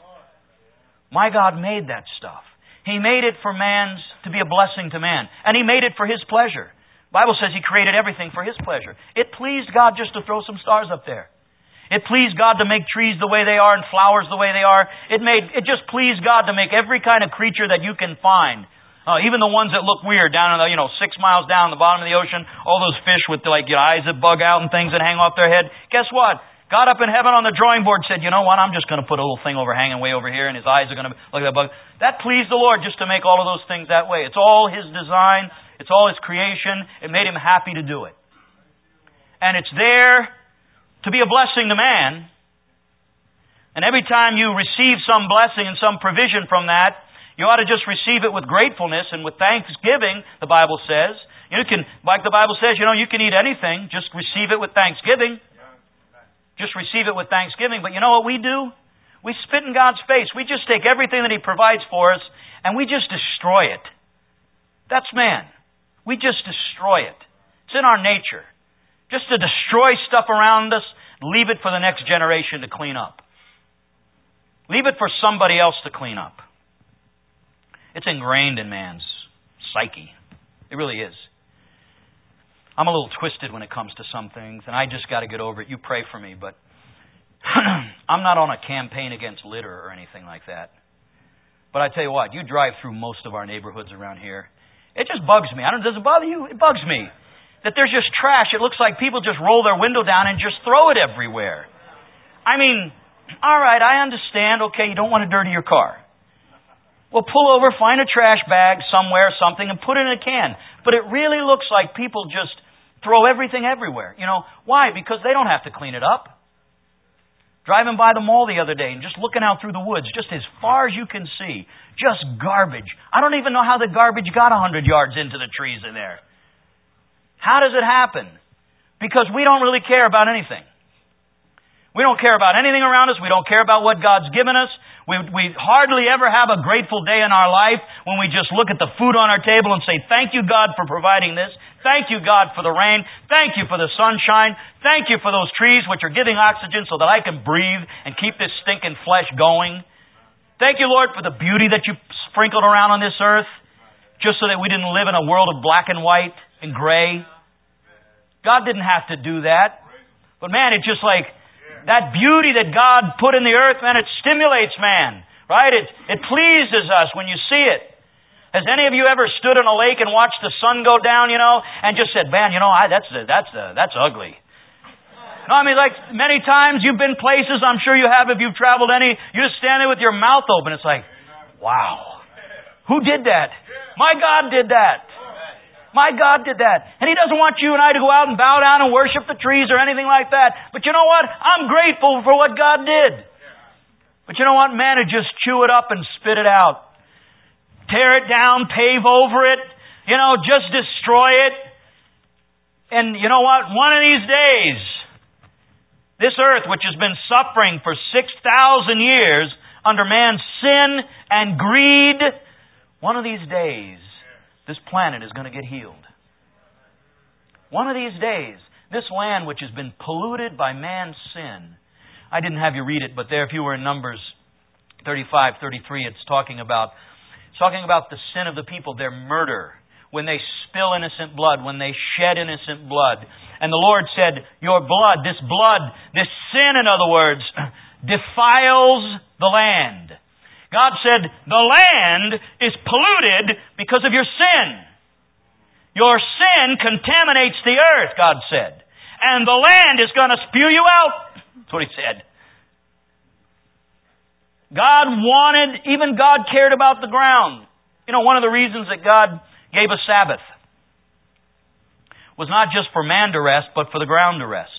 My God made that stuff. He made it for man's, to be a blessing to man. And He made it for His pleasure. The Bible says He created everything for His pleasure. It pleased God just to throw some stars up there. It pleased God to make trees the way they are and flowers the way they are. It made it just pleased God to make every kind of creature that you can find. Uh, even the ones that look weird down in the, you know, six miles down the bottom of the ocean, all those fish with like your eyes that bug out and things that hang off their head. Guess what? God up in heaven on the drawing board said, you know what, I'm just going to put a little thing overhanging way over here and His eyes are going to look at that bug. That pleased the Lord just to make all of those things that way. It's all His design. It's all His creation. It made Him happy to do it. And it's there to be a blessing to man. And every time you receive some blessing and some provision from that, you ought to just receive it with gratefulness and with thanksgiving, the Bible says. You can, like the Bible says, you know, you can eat anything, just receive it with thanksgiving. Just receive it with thanksgiving. But you know what we do? We spit in God's face. We just take everything that He provides for us and we just destroy it. That's man. We just destroy it. It's in our nature. Just to destroy stuff around us, leave it for the next generation to clean up. Leave it for somebody else to clean up. It's ingrained in man's psyche. It really is. I'm a little twisted when it comes to some things, and I just got to get over it. You pray for me, but I'm not on a campaign against litter or anything like that. But I tell you what, you drive through most of our neighborhoods around here, it just bugs me. I don't. Does it bother you? It bugs me that there's just trash. It looks like people just roll their window down and just throw it everywhere. I mean, all right, I understand. Okay, you don't want to dirty your car. Well, pull over, find a trash bag somewhere, something, and put it in a can. But it really looks like people just throw everything everywhere. You know, why? Because they don't have to clean it up. Driving by the mall the other day and just looking out through the woods, just as far as you can see, just garbage. I don't even know how the garbage got one hundred yards into the trees in there. How does it happen? Because we don't really care about anything. We don't care about anything around us. We don't care about what God's given us. We, we hardly ever have a grateful day in our life when we just look at the food on our table and say, thank you, God, for providing this. Thank you, God, for the rain. Thank you for the sunshine. Thank you for those trees which are giving oxygen so that I can breathe and keep this stinking flesh going. Thank you, Lord, for the beauty that you sprinkled around on this earth just so that we didn't live in a world of black and white and gray. God didn't have to do that. But man, it's just like that beauty that God put in the earth, man, it stimulates man, right? It, it pleases us when you see it. Has any of you ever stood in a lake and watched the sun go down, you know, and just said, man, you know, I, that's, that's, that's ugly. No, I mean, like, many times you've been places, I'm sure you have if you've traveled any, you just stand there with your mouth open. It's like, wow. Who did that? My God did that. My God did that. And He doesn't want you and I to go out and bow down and worship the trees or anything like that. But you know what? I'm grateful for what God did. But you know what? Man would just chew it up and spit it out. Tear it down, pave over it, you know, just destroy it. And you know what? One of these days, this earth, which has been suffering for six thousand years under man's sin and greed, one of these days, this planet is going to get healed. One of these days, this land which has been polluted by man's sin. I didn't have you read it, but there, if you were in Numbers thirty-five, thirty-three, it's talking about, it's talking about the sin of the people, their murder, when they spill innocent blood, when they shed innocent blood. And the Lord said, your blood, this blood, this sin, in other words, defiles the land. God said, the land is polluted because of your sin. Your sin contaminates the earth, God said. And the land is going to spew you out. That's what He said. God wanted, even God cared about the ground. You know, one of the reasons that God gave a Sabbath was not just for man to rest, but for the ground to rest.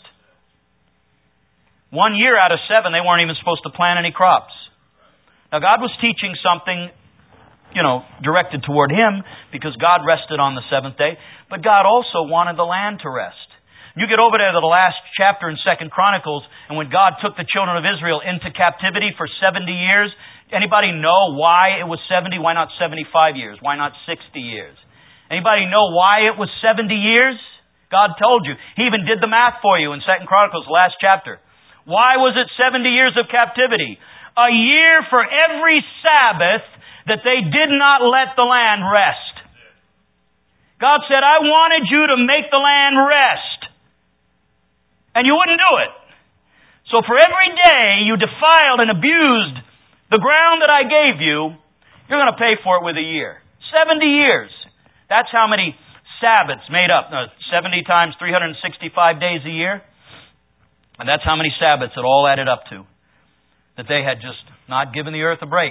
One year out of seven, they weren't even supposed to plant any crops. Now, God was teaching something, you know, directed toward Him because God rested on the seventh day. But God also wanted the land to rest. You get over there to the last chapter in Second Chronicles, and when God took the children of Israel into captivity for seventy years, anybody know why it was seventy? Why not seventy-five years? Why not sixty years? Anybody know why it was seventy years? God told you. He even did the math for you in Second Chronicles, last chapter. Why was it seventy years of captivity? A year for every Sabbath that they did not let the land rest. God said, I wanted you to make the land rest. And you wouldn't do it. So for every day you defiled and abused the ground that I gave you, you're going to pay for it with a year. seventy years. That's how many Sabbaths made up. No, seventy times three hundred sixty-five days a year. And that's how many Sabbaths it all added up to. That they had just not given the earth a break.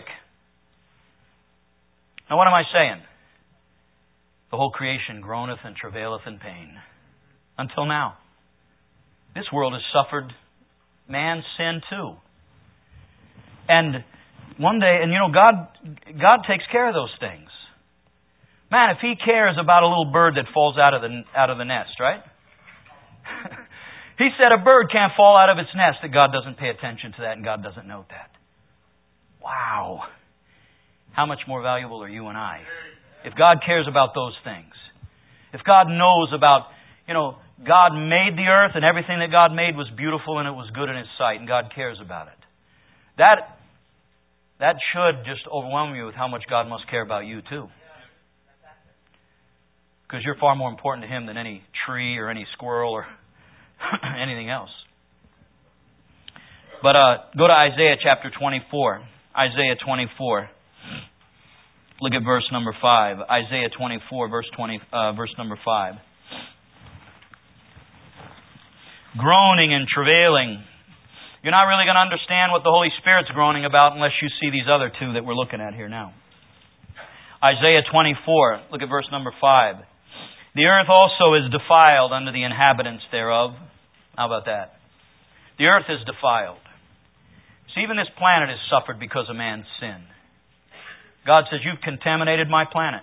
Now what am I saying? The whole creation groaneth and travaileth in pain. Until now. This world has suffered man's sin too. And one day, and you know, God, God takes care of those things. Man, if He cares about a little bird that falls out of the, out of the nest, right? He said a bird can't fall out of its nest, that God doesn't pay attention to that and God doesn't note that. Wow. How much more valuable are you and I? If God cares about those things. If God knows about, you know, God made the earth and everything that God made was beautiful and it was good in His sight and God cares about it. That, that should just overwhelm you with how much God must care about you too. Because you're far more important to Him than any tree or any squirrel or anything else. But uh, go to Isaiah chapter twenty-four. Isaiah twenty-four. Look at verse number five. Isaiah twenty-four, verse twenty, uh, verse number five. Groaning and travailing. You're not really going to understand what the Holy Spirit's groaning about unless you see these other two that we're looking at here now. Isaiah twenty-four. Look at verse number five. The earth also is defiled under the inhabitants thereof. How about that? The earth is defiled. See, even this planet has suffered because of man's sin. God says, you've contaminated my planet.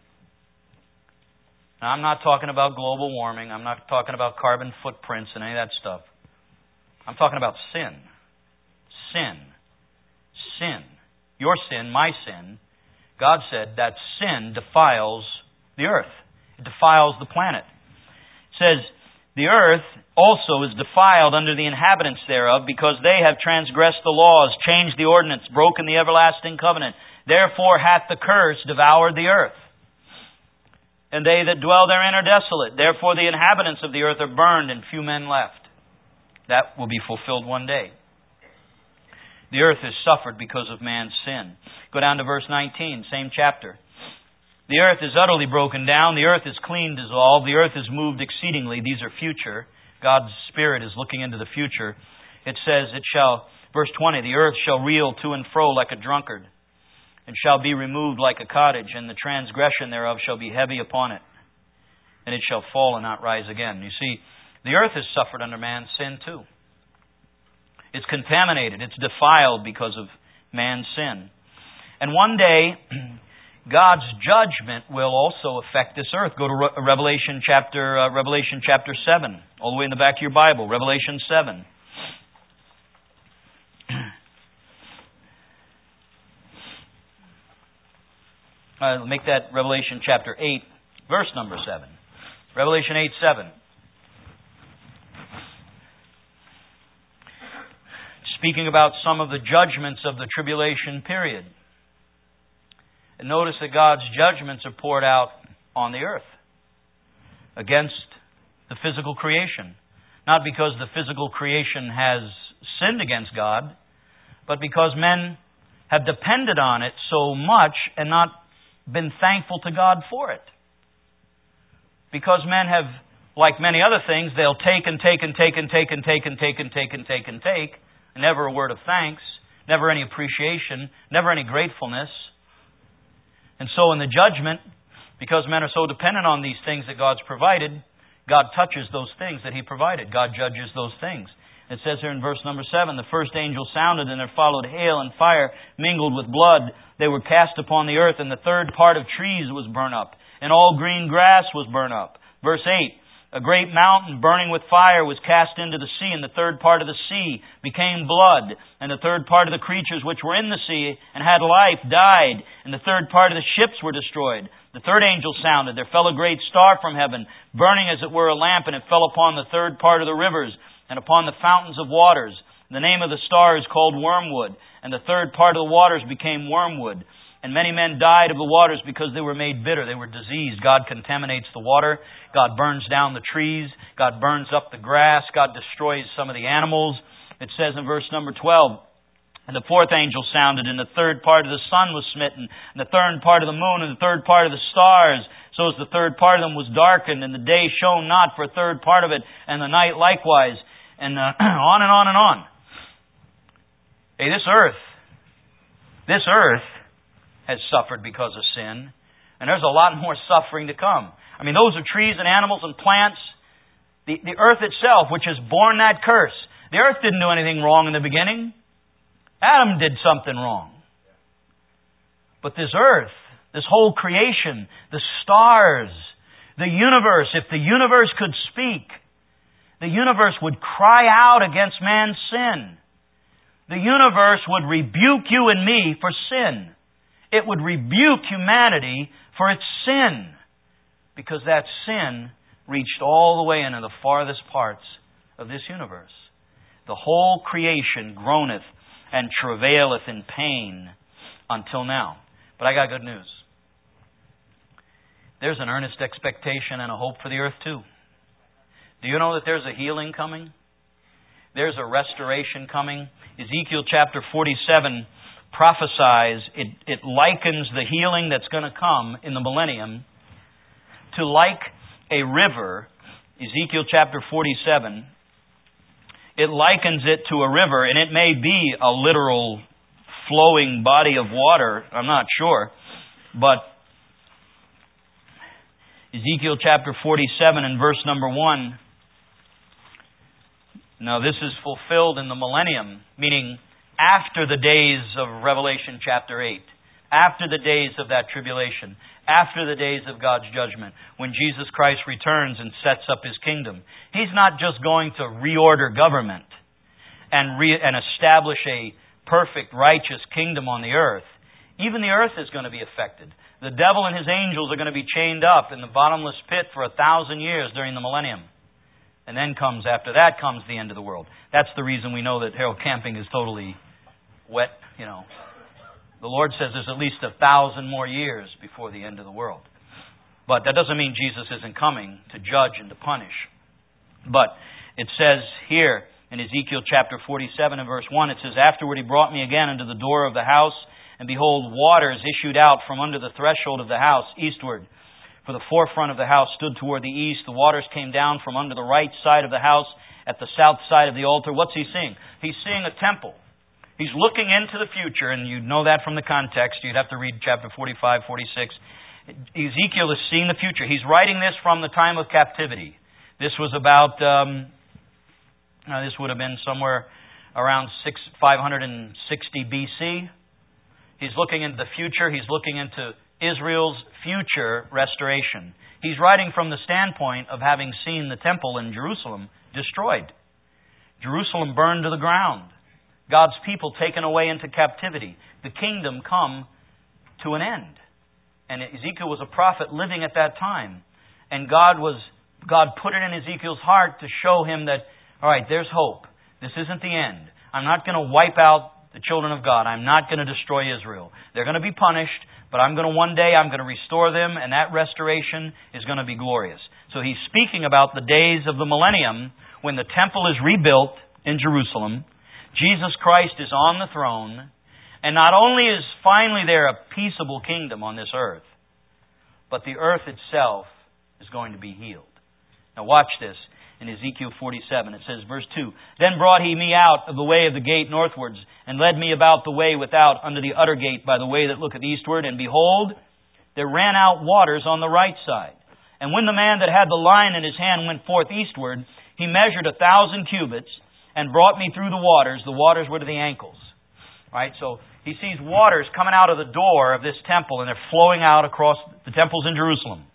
Now, I'm not talking about global warming. I'm not talking about carbon footprints and any of that stuff. I'm talking about sin. Sin. Sin. Your sin, my sin. God said that sin defiles the earth. It defiles the planet. It says, the earth also is defiled under the inhabitants thereof, because they have transgressed the laws, changed the ordinance, broken the everlasting covenant. Therefore hath the curse devoured the earth. And they that dwell therein are desolate. Therefore the inhabitants of the earth are burned, and few men left. That will be fulfilled one day. The earth has suffered because of man's sin. Go down to verse nineteen, same chapter. The earth is utterly broken down. The earth is clean dissolved. The earth is moved exceedingly. These are future. God's Spirit is looking into the future. It says, it shall, verse twenty, the earth shall reel to and fro like a drunkard, and shall be removed like a cottage, and the transgression thereof shall be heavy upon it, and it shall fall and not rise again. You see, the earth has suffered under man's sin too. It's contaminated. It's defiled because of man's sin. And one day, God's judgment will also affect this earth. Go to Re- Revelation chapter uh, Revelation chapter seven, all the way in the back of your Bible. Revelation seven. Uh, make that Revelation chapter eight, verse number seven. Revelation eight, seven. Speaking about some of the judgments of the tribulation period. And notice that God's judgments are poured out on the earth against the physical creation. Not because the physical creation has sinned against God, but because men have depended on it so much and not been thankful to God for it. Because men have, like many other things, they'll take and take and take and take and take and take and take and take and take, and never a word of thanks, never any appreciation, never any gratefulness. And so in the judgment, because men are so dependent on these things that God's provided, God touches those things that He provided. God judges those things. It says here in verse number seven, the first angel sounded, and there followed hail and fire mingled with blood. They were cast upon the earth, and the third part of trees was burnt up, and all green grass was burnt up. Verse eight, A great mountain burning with fire was cast into the sea, and the third part of the sea became blood, and the third part of the creatures which were in the sea and had life died, and the third part of the ships were destroyed. The third angel sounded. There fell a great star from heaven, burning as it were a lamp, and it fell upon the third part of the rivers and upon the fountains of waters. The name of the star is called Wormwood, and the third part of the waters became wormwood. And many men died of the waters because they were made bitter. They were diseased. God contaminates the water. God burns down the trees. God burns up the grass. God destroys some of the animals. It says in verse number twelve, and the fourth angel sounded, and the third part of the sun was smitten, and the third part of the moon, and the third part of the stars. So as the third part of them was darkened, and the day shone not for a third part of it, and the night likewise. And uh, on and on and on. Hey, this earth, this earth has suffered because of sin. And there's a lot more suffering to come. I mean, those are trees and animals and plants. The, the earth itself, which has borne that curse. The earth didn't do anything wrong in the beginning. Adam did something wrong. But this earth, this whole creation, the stars, the universe, if the universe could speak, the universe would cry out against man's sin. The universe would rebuke you and me for sin. It would rebuke humanity for its sin, because that sin reached all the way into the farthest parts of this universe. The whole creation groaneth and travaileth in pain until now. But I got good news. There's an earnest expectation and a hope for the earth too. Do you know that there's a healing coming? There's a restoration coming. Ezekiel chapter forty-seven prophesies, it, it likens the healing that's going to come in the millennium to like a river. Ezekiel chapter forty-seven, it likens it to a river, and it may be a literal flowing body of water, I'm not sure, but Ezekiel chapter forty-seven and verse number one, now this is fulfilled in the millennium, meaning after the days of Revelation chapter eight, after the days of that tribulation, after the days of God's judgment, when Jesus Christ returns and sets up His kingdom. He's not just going to reorder government and, re- and establish a perfect, righteous kingdom on the earth. Even the earth is going to be affected. The devil and his angels are going to be chained up in the bottomless pit for a thousand years during the millennium. And then comes, after that comes the end of the world. That's the reason we know that Harold Camping is totally wet, you know. The Lord says there's at least a thousand more years before the end of the world. But that doesn't mean Jesus isn't coming to judge and to punish. But it says here in Ezekiel chapter forty-seven and verse one, it says, afterward he brought me again unto the door of the house, and behold, waters issued out from under the threshold of the house eastward. For the forefront of the house stood toward the east. The waters came down from under the right side of the house at the south side of the altar. What's he seeing? He's seeing a temple. He's looking into the future, and you know that from the context. You'd have to read chapter forty-five, forty-six. Ezekiel is seeing the future. He's writing this from the time of captivity. This was about, um, uh, this would have been somewhere around six, five sixty B C. He's looking into the future. He's looking into Israel's future restoration. He's writing from the standpoint of having seen the temple in Jerusalem destroyed. Jerusalem burned to the ground. God's people taken away into captivity. The kingdom come to an end. And Ezekiel was a prophet living at that time. And God was God put it in Ezekiel's heart to show him that, all right, there's hope. This isn't the end. I'm not going to wipe out the children of God. I'm not going to destroy Israel. They're going to be punished, but I'm going to one day, I'm going to restore them, and that restoration is going to be glorious. So he's speaking about the days of the millennium when the temple is rebuilt in Jerusalem. Jesus Christ is on the throne, and not only is finally there a peaceable kingdom on this earth, but the earth itself is going to be healed. Now watch this in Ezekiel forty-seven. It says, verse two, then brought he me out of the way of the gate northwards, and led me about the way without unto the utter gate by the way that looketh eastward, and behold, there ran out waters on the right side. And when the man that had the line in his hand went forth eastward, he measured a thousand cubits, and brought me through the waters. The waters were to the ankles. Right? So he sees waters coming out of the door of this temple, and they're flowing out across the temples in Jerusalem.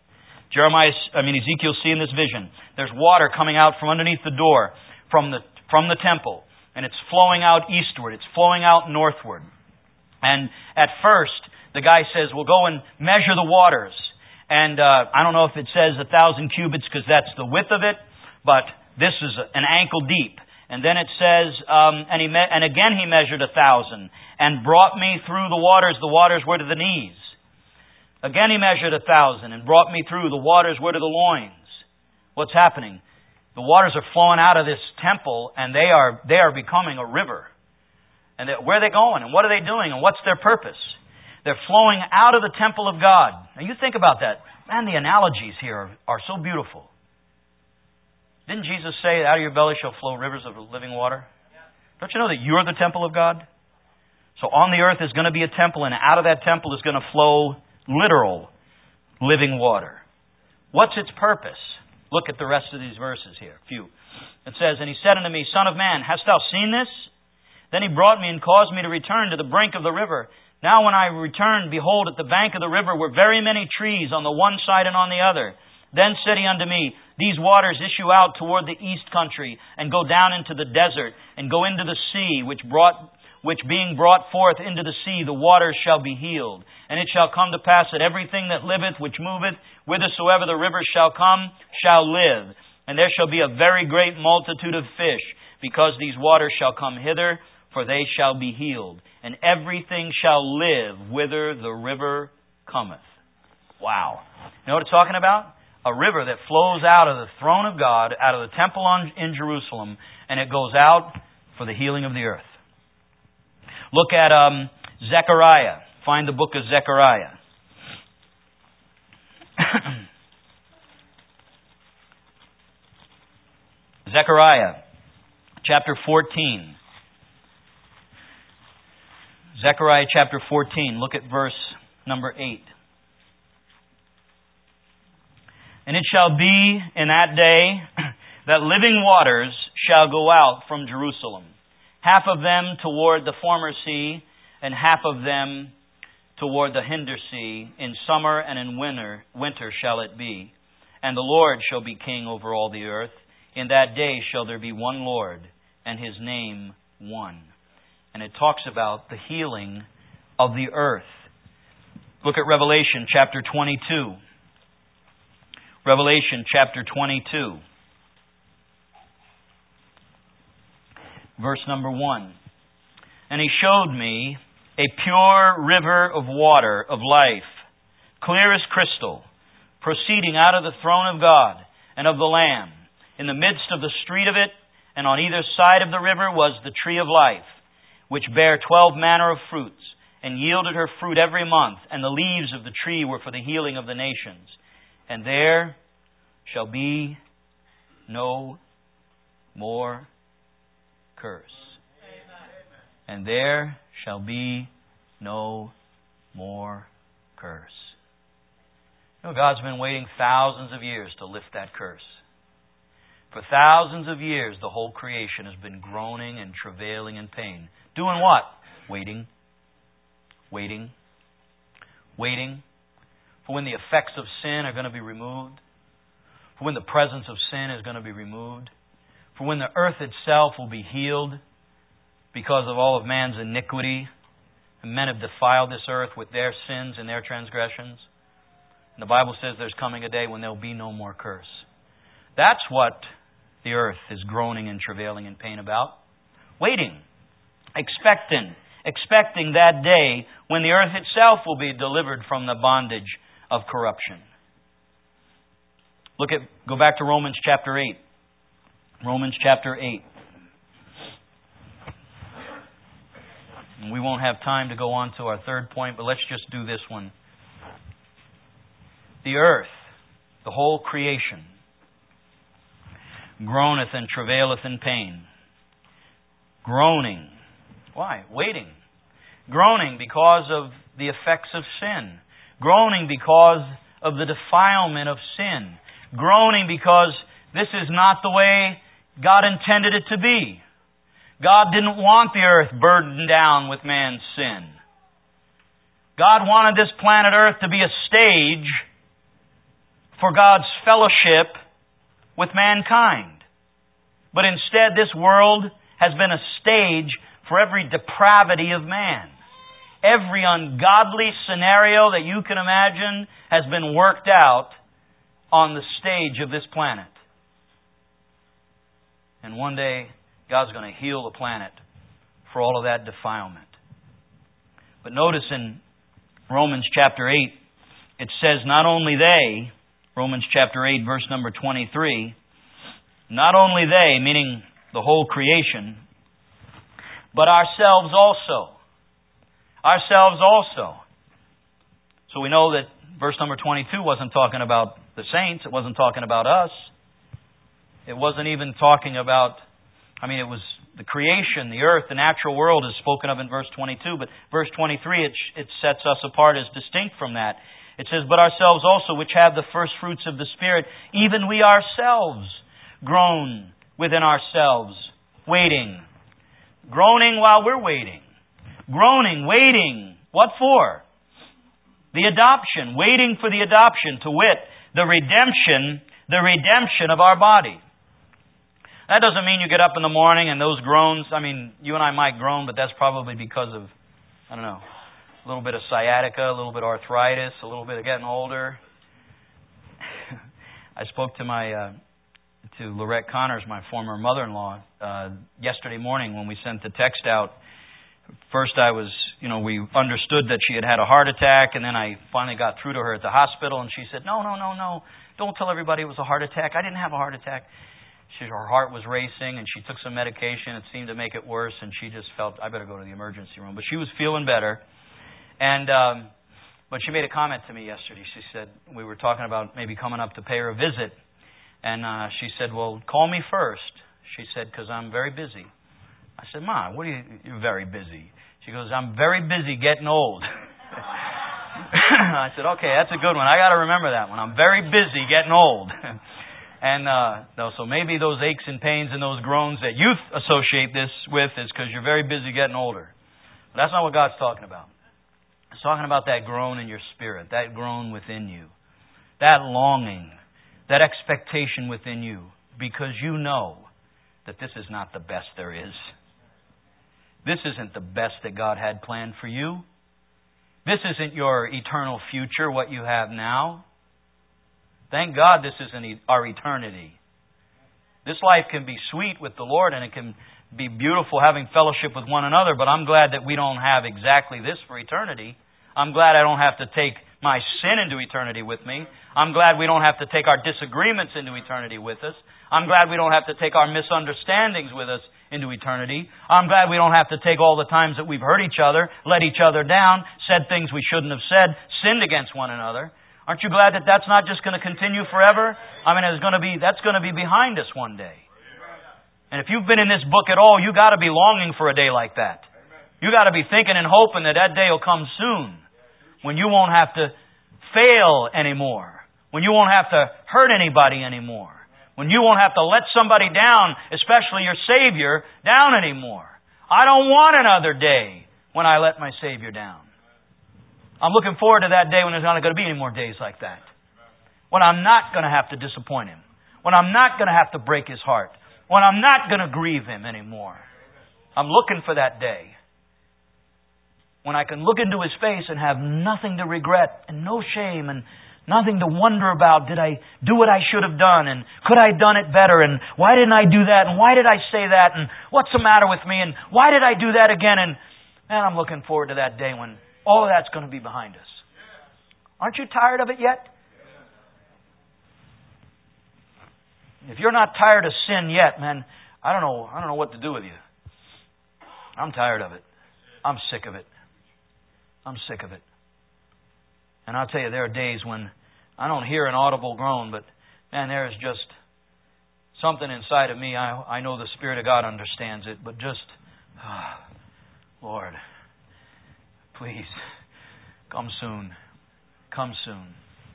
Jeremiah, I mean Ezekiel's seeing this vision. There's water coming out from underneath the door, from the from the temple, and it's flowing out eastward. It's flowing out northward. And at first, the guy says, "We'll go and measure the waters." And uh, I don't know if it says a thousand cubits because that's the width of it, but this is an ankle deep. And then it says, um, and he me- and again he measured a thousand and brought me through the waters. The waters were to the knees. Again he measured a thousand and brought me through. The waters were to the loins. What's happening? The waters are flowing out of this temple, and they are they are becoming a river. And where are they going? And what are they doing? And what's their purpose? They're flowing out of the temple of God. Now you think about that. Man, the analogies here are, are so beautiful. Didn't Jesus say, out of your belly shall flow rivers of living water? Don't you know that you're the temple of God? So on the earth is going to be a temple, and out of that temple is going to flow literal living water. What's its purpose? Look at the rest of these verses here. Few. It says, "And he said unto me, Son of man, hast thou seen this? Then he brought me and caused me to return to the brink of the river. Now when I returned, behold, at the bank of the river were very many trees on the one side and on the other. Then said he unto me, These waters issue out toward the east country, and go down into the desert, and go into the sea, which brought which being brought forth into the sea, the waters shall be healed. And it shall come to pass that everything that liveth, which moveth, whithersoever the rivers shall come, shall live. And there shall be a very great multitude of fish, because these waters shall come hither, for they shall be healed. And everything shall live whither the river cometh." Wow. You know what it's talking about? A river that flows out of the throne of God, out of the temple in Jerusalem, and it goes out for the healing of the earth. Look at um, Zechariah. Find the book of Zechariah. Zechariah, chapter fourteen. Zechariah chapter fourteen. Look at verse number eight. "And it shall be in that day that living waters shall go out from Jerusalem, half of them toward the former sea, and half of them toward the hinder sea. In summer and in winter, winter shall it be. And the Lord shall be king over all the earth. In that day shall there be one Lord, and His name one." And it talks about the healing of the earth. Look at Revelation chapter twenty-two. Revelation chapter twenty-two. Verse number one. "And he showed me a pure river of water of life, clear as crystal, proceeding out of the throne of God and of the Lamb. In the midst of the street of it, and on either side of the river, was the tree of life, which bare twelve manner of fruits, and yielded her fruit every month. And the leaves of the tree were for the healing of the nations. And there shall be no more curse. And there shall be no more curse." You know, God's been waiting thousands of years to lift that curse. For thousands of years, the whole creation has been groaning and travailing in pain. Doing what? Waiting. Waiting. Waiting for when the effects of sin are going to be removed. For when the presence of sin is going to be removed. For when the earth itself will be healed because of all of man's iniquity. And men have defiled this earth with their sins and their transgressions. And the Bible says there's coming a day when there will be no more curse. That's what the earth is groaning and travailing in pain about. Waiting. Expecting. Expecting that day when the earth itself will be delivered from the bondage of corruption. Look at, go back to Romans chapter eight. Romans chapter eight. And we won't have time to go on to our third point, but let's just do this one. The earth, the whole creation, groaneth and travaileth in pain. Groaning. Why? Waiting. Groaning because of the effects of sin. Groaning because of the defilement of sin. Groaning because this is not the way God intended it to be. God didn't want the earth burdened down with man's sin. God wanted this planet Earth to be a stage for God's fellowship with mankind. But instead, this world has been a stage for every depravity of man. Every ungodly scenario that you can imagine has been worked out on the stage of this planet. And one day, God's going to heal the planet for all of that defilement. But notice in Romans chapter eight, it says not only they, Romans chapter eight, verse number twenty-three, not only they, meaning the whole creation, but ourselves also. Ourselves also. So we know that verse number twenty-two wasn't talking about the saints. It wasn't talking about us. It wasn't even talking about, I mean, it was the creation, the earth, the natural world is spoken of in verse twenty-two, but verse twenty-three, it, it sets us apart as distinct from that. It says, but ourselves also, which have the first fruits of the Spirit, even we ourselves groan within ourselves, waiting. Groaning while we're waiting. Groaning, waiting. What for? The adoption. Waiting for the adoption, to wit, the redemption, the redemption of our body. That doesn't mean you get up in the morning and those groans, I mean, you and I might groan, but that's probably because of, I don't know, a little bit of sciatica, a little bit of arthritis, a little bit of getting older. I spoke to my, uh, to Lorette Connors, my former mother-in-law, uh, yesterday morning when we sent the text out. First I was, you know, we understood that she had had a heart attack, and then I finally got through to her at the hospital, and she said, no, no, no, no, don't tell everybody it was a heart attack. I didn't have a heart attack. She, her heart was racing, and she took some medication. It seemed to make it worse, and she just felt, I better go to the emergency room. But she was feeling better. And um, but she made a comment to me yesterday. She said, we were talking about maybe coming up to pay her a visit. And uh, she said, well, call me first. She said, because I'm very busy. I said, Ma, what are you, you're very busy. She goes, I'm very busy getting old. I said, okay, that's a good one. I got to remember that one. I'm very busy getting old. And uh, no, so maybe those aches and pains and those groans that you associate this with is because you're very busy getting older. But that's not what God's talking about. He's talking about that groan in your spirit, that groan within you, that longing, that expectation within you, because you know that this is not the best there is. This isn't the best that God had planned for you. This isn't your eternal future, what you have now. Thank God this isn't our eternity. This life can be sweet with the Lord, and it can be beautiful having fellowship with one another, but I'm glad that we don't have exactly this for eternity. I'm glad I don't have to take my sin into eternity with me. I'm glad we don't have to take our disagreements into eternity with us. I'm glad we don't have to take our misunderstandings with us into eternity. I'm glad we don't have to take all the times that we've hurt each other, let each other down, said things we shouldn't have said, sinned against one another. Aren't you glad that that's not just going to continue forever? I mean, it's going to be, that's going to be behind us one day. And if you've been in this book at all, you got to be longing for a day like that. You got to be thinking and hoping that that day will come soon, when you won't have to fail anymore, when you won't have to hurt anybody anymore, when you won't have to let somebody down, especially your Savior, down anymore. I don't want another day when I let my Savior down. I'm looking forward to that day when there's not going to be any more days like that. When I'm not going to have to disappoint Him. When I'm not going to have to break His heart. When I'm not going to grieve Him anymore. I'm looking for that day when I can look into His face and have nothing to regret and no shame and nothing to wonder about. Did I do what I should have done? And could I have done it better? And why didn't I do that? And why did I say that? And what's the matter with me? And why did I do that again? And man, I'm looking forward to that day when all of that's going to be behind us. Aren't you tired of it yet? If you're not tired of sin yet, man, I don't know, I don't know what to do with you. I'm tired of it. I'm sick of it. I'm sick of it. And I'll tell you, there are days when I don't hear an audible groan, but man, there is just something inside of me. I, I know the Spirit of God understands it, but just, ah, Lord, please, come soon. Come soon.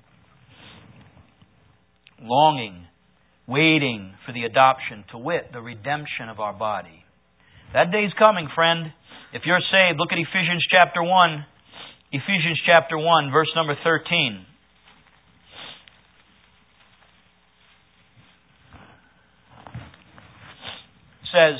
Longing, waiting for the adoption, to wit, the redemption of our body. That day's coming, friend. If you're saved, look at Ephesians chapter one. Ephesians chapter one, verse number thirteen. says,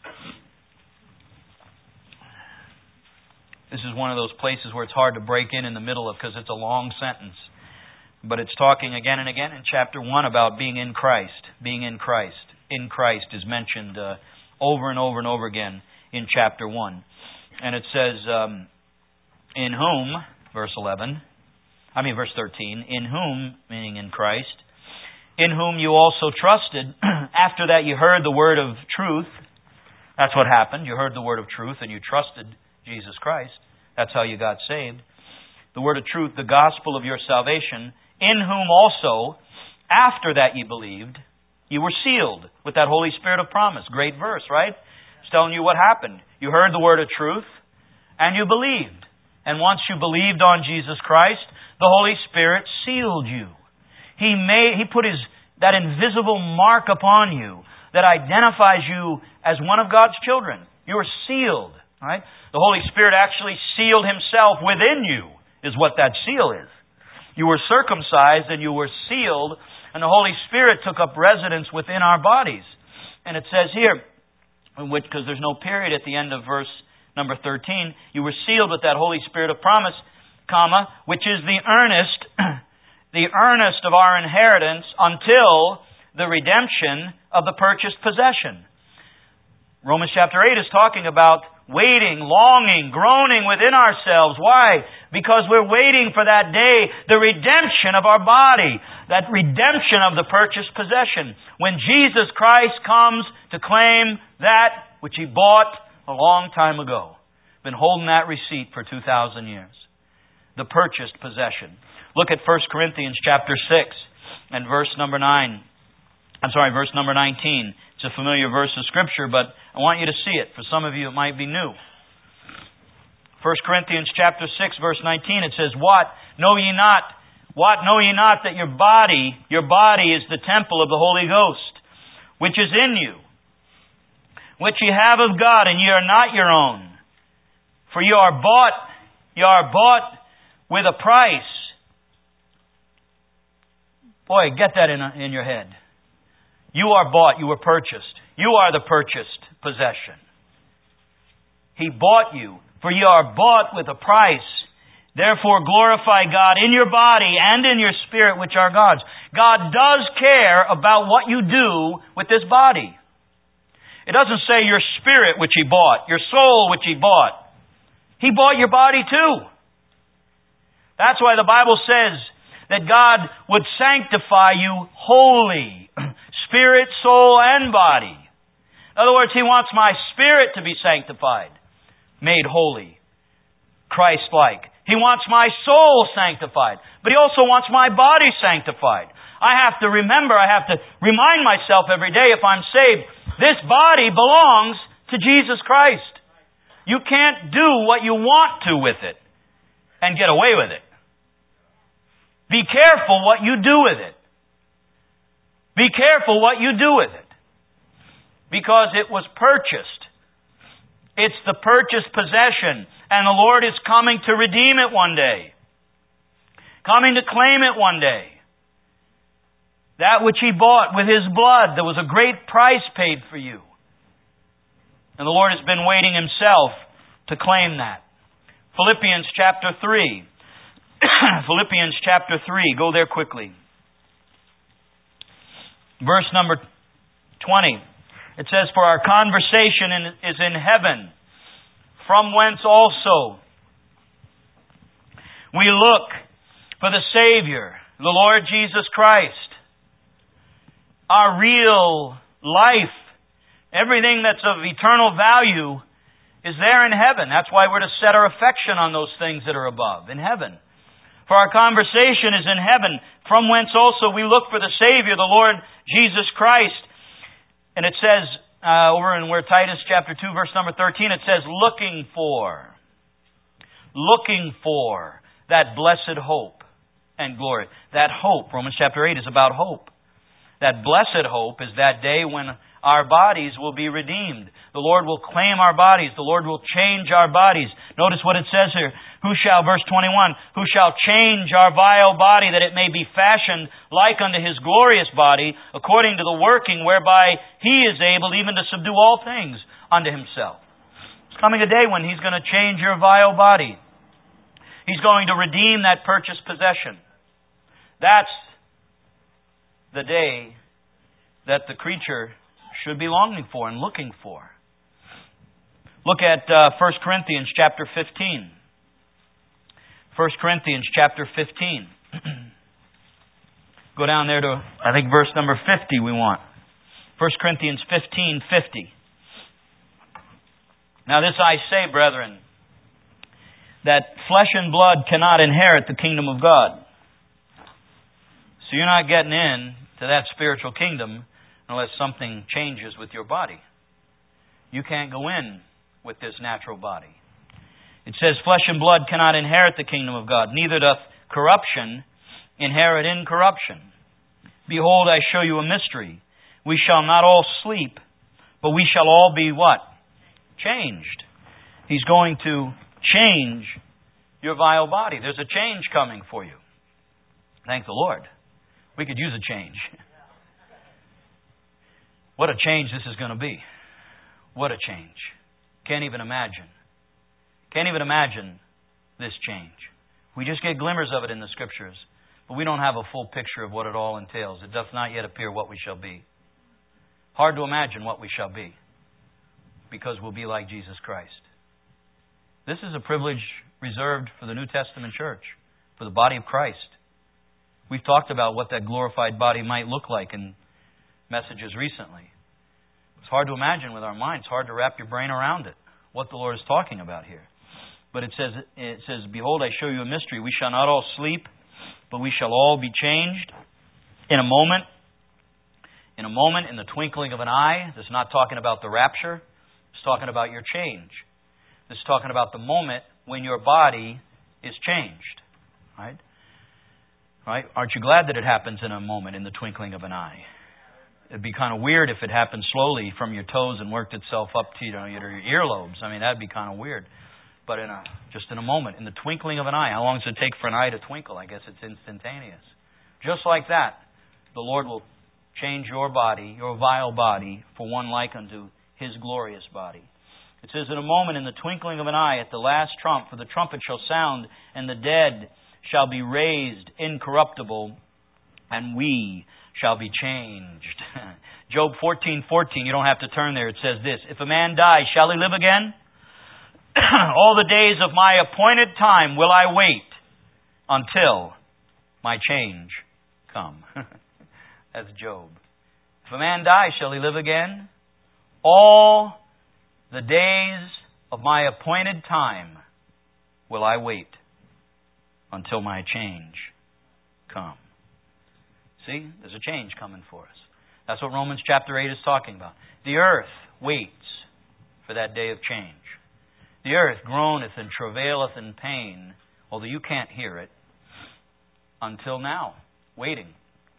this is one of those places where it's hard to break in in the middle of because it's a long sentence. But it's talking again and again in chapter one about being in Christ. Being in Christ. In Christ is mentioned uh, over and over and over again in chapter one. And it says, um, in whom, verse eleven, I mean verse thirteen, in whom, meaning in Christ, in whom you also trusted, after that you heard the word of truth. That's what happened. You heard the word of truth and you trusted Jesus Christ. That's how you got saved. The word of truth, the gospel of your salvation, in whom also, after that you believed, you were sealed with that Holy Spirit of promise. Great verse, right? It's telling you what happened. You heard the word of truth and you believed. And once you believed on Jesus Christ, the Holy Spirit sealed you. He made, He put His, that invisible mark upon you that identifies you as one of God's children. You were sealed, right? The Holy Spirit actually sealed Himself within you, is what that seal is. You were circumcised and you were sealed, and the Holy Spirit took up residence within our bodies. And it says here, because there's no period at the end of verse number thirteen, you were sealed with that Holy Spirit of promise, comma, which is the earnest, the earnest of our inheritance until the redemption of the purchased possession. Romans chapter eight is talking about waiting, longing, groaning within ourselves. Why? Because we're waiting for that day, the redemption of our body, that redemption of the purchased possession. When Jesus Christ comes to claim that which He bought a long time ago. Been holding that receipt for two thousand years. The purchased possession. Look at First Corinthians chapter six and verse number nine. I'm sorry, verse number nineteen. It's a familiar verse of Scripture, but I want you to see it. For some of you, it might be new. First Corinthians chapter six, verse nineteen, it says, What? Know ye not? What? Know ye not that your body, your body is the temple of the Holy Ghost, which is in you, which ye have of God, and ye are not your own. For you are bought, you are bought with a price. Boy, get that in, in your head. You are bought, you were purchased. You are the purchased possession. He bought you, for you are bought with a price. Therefore glorify God in your body and in your spirit, which are God's. God does care about what you do with this body. It doesn't say your spirit, which He bought, your soul, which He bought. He bought your body too. That's why the Bible says that God would sanctify you wholly. Spirit, soul, and body. In other words, He wants my spirit to be sanctified, made holy, Christ-like. He wants my soul sanctified, but He also wants my body sanctified. I have to remember, I have to remind myself every day if I'm saved, this body belongs to Jesus Christ. You can't do what you want to with it and get away with it. Be careful what you do with it. Be careful what you do with it. Because it was purchased. It's the purchased possession. And the Lord is coming to redeem it one day. Coming to claim it one day. That which He bought with His blood. There was a great price paid for you. And the Lord has been waiting Himself to claim that. Philippians chapter three. Philippians chapter three. Go there quickly. Verse number twenty. It says, For our conversation in, is in heaven, from whence also we look for the Savior, the Lord Jesus Christ. Our real life, everything that's of eternal value is there in heaven. That's why we're to set our affection on those things that are above, in heaven. For our conversation is in heaven, from whence also we look for the Savior, the Lord Jesus Christ. And it says, uh, over in where Titus chapter two, verse number thirteen, it says, looking for, looking for that blessed hope and glory. That hope, Romans chapter eight, is about hope. That blessed hope is that day when our bodies will be redeemed. The Lord will claim our bodies. The Lord will change our bodies. Notice what it says here. Who shall, verse twenty-one, who shall change our vile body that it may be fashioned like unto His glorious body, according to the working whereby He is able even to subdue all things unto Himself. It's coming a day when He's going to change your vile body. He's going to redeem that purchased possession. That's the day that the creature should be longing for and looking for. Look at uh, First Corinthians chapter fifteen. First Corinthians chapter fifteen. Go down there to, I think, verse number fifty we want. First Corinthians fifteen fifty. Now this I say, brethren, that flesh and blood cannot inherit the kingdom of God. So you're not getting in to that spiritual kingdom unless something changes with your body. You can't go in with this natural body. It says, flesh and blood cannot inherit the kingdom of God, neither doth corruption inherit incorruption. Behold, I show you a mystery. We shall not all sleep, but we shall all be what? Changed. He's going to change your vile body. There's a change coming for you. Thank the Lord. We could use a change. What a change this is going to be. What a change. Can't even imagine. Can't even imagine this change. We just get glimmers of it in the Scriptures, but we don't have a full picture of what it all entails. It doth not yet appear what we shall be. Hard to imagine what we shall be, because we'll be like Jesus Christ. This is a privilege reserved for the New Testament church, for the body of Christ. We've talked about what that glorified body might look like in messages recently. It's hard to imagine with our minds. It's hard to wrap your brain around it, what the Lord is talking about here. But it says, it says, behold, I show you a mystery. We shall not all sleep, but we shall all be changed in a moment. In a moment, in the twinkling of an eye. This is not talking about the rapture. It's talking about your change. This is talking about the moment when your body is changed. Right? Right? Aren't you glad that it happens in a moment, in the twinkling of an eye? It'd be kind of weird if it happened slowly from your toes and worked itself up to, you know, your earlobes. I mean, that'd be kind of weird. But in a, just in a moment, in the twinkling of an eye. How long does it take for an eye to twinkle? I guess it's instantaneous. Just like that, the Lord will change your body, your vile body, for one like unto His glorious body. It says, in a moment, in the twinkling of an eye, at the last trump, for the trumpet shall sound, and the dead shall be raised incorruptible, and we shall be changed. Job fourteen fourteen, you don't have to turn there. It says this, if a man die, shall he live again? All the days of my appointed time will I wait until my change come. That's Job. If a man die, shall he live again? All the days of my appointed time will I wait until my change come. See, there's a change coming for us. That's what Romans chapter eight is talking about. The earth waits for that day of change. The earth groaneth and travaileth in pain, although you can't hear it, until now, waiting.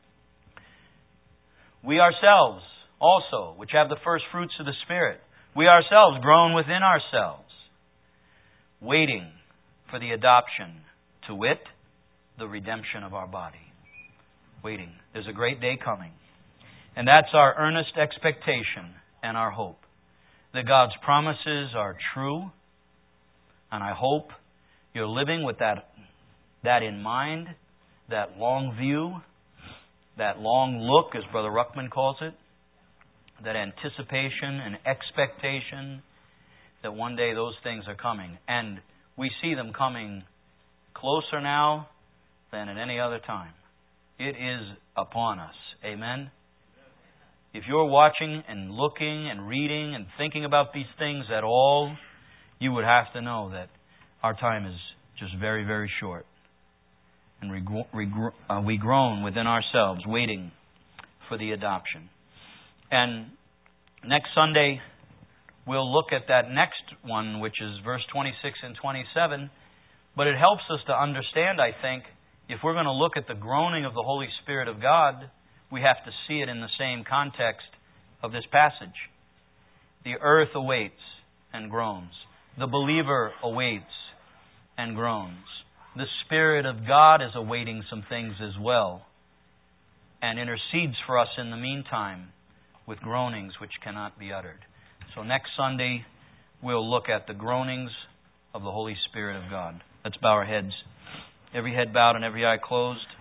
We ourselves also, which have the first fruits of the Spirit, we ourselves groan within ourselves, waiting for the adoption, to wit, the redemption of our body. Waiting. There's a great day coming. And that's our earnest expectation and our hope, that God's promises are true. And I hope you're living with that, that in mind, that long view, that long look, as Brother Ruckman calls it, that anticipation and expectation that one day those things are coming. And we see them coming closer now than at any other time. It is upon us. Amen? If you're watching and looking and reading and thinking about these things at all, you would have to know that our time is just very, very short. And we, we, uh, we groan within ourselves, waiting for the adoption. And next Sunday, we'll look at that next one, which is verse twenty-six and twenty-seven. But it helps us to understand, I think, if we're going to look at the groaning of the Holy Spirit of God, we have to see it in the same context of this passage. The earth awaits and groans. The believer awaits and groans. The Spirit of God is awaiting some things as well, and intercedes for us in the meantime with groanings which cannot be uttered. So next Sunday, we'll look at the groanings of the Holy Spirit of God. Let's bow our heads. Every head bowed and every eye closed.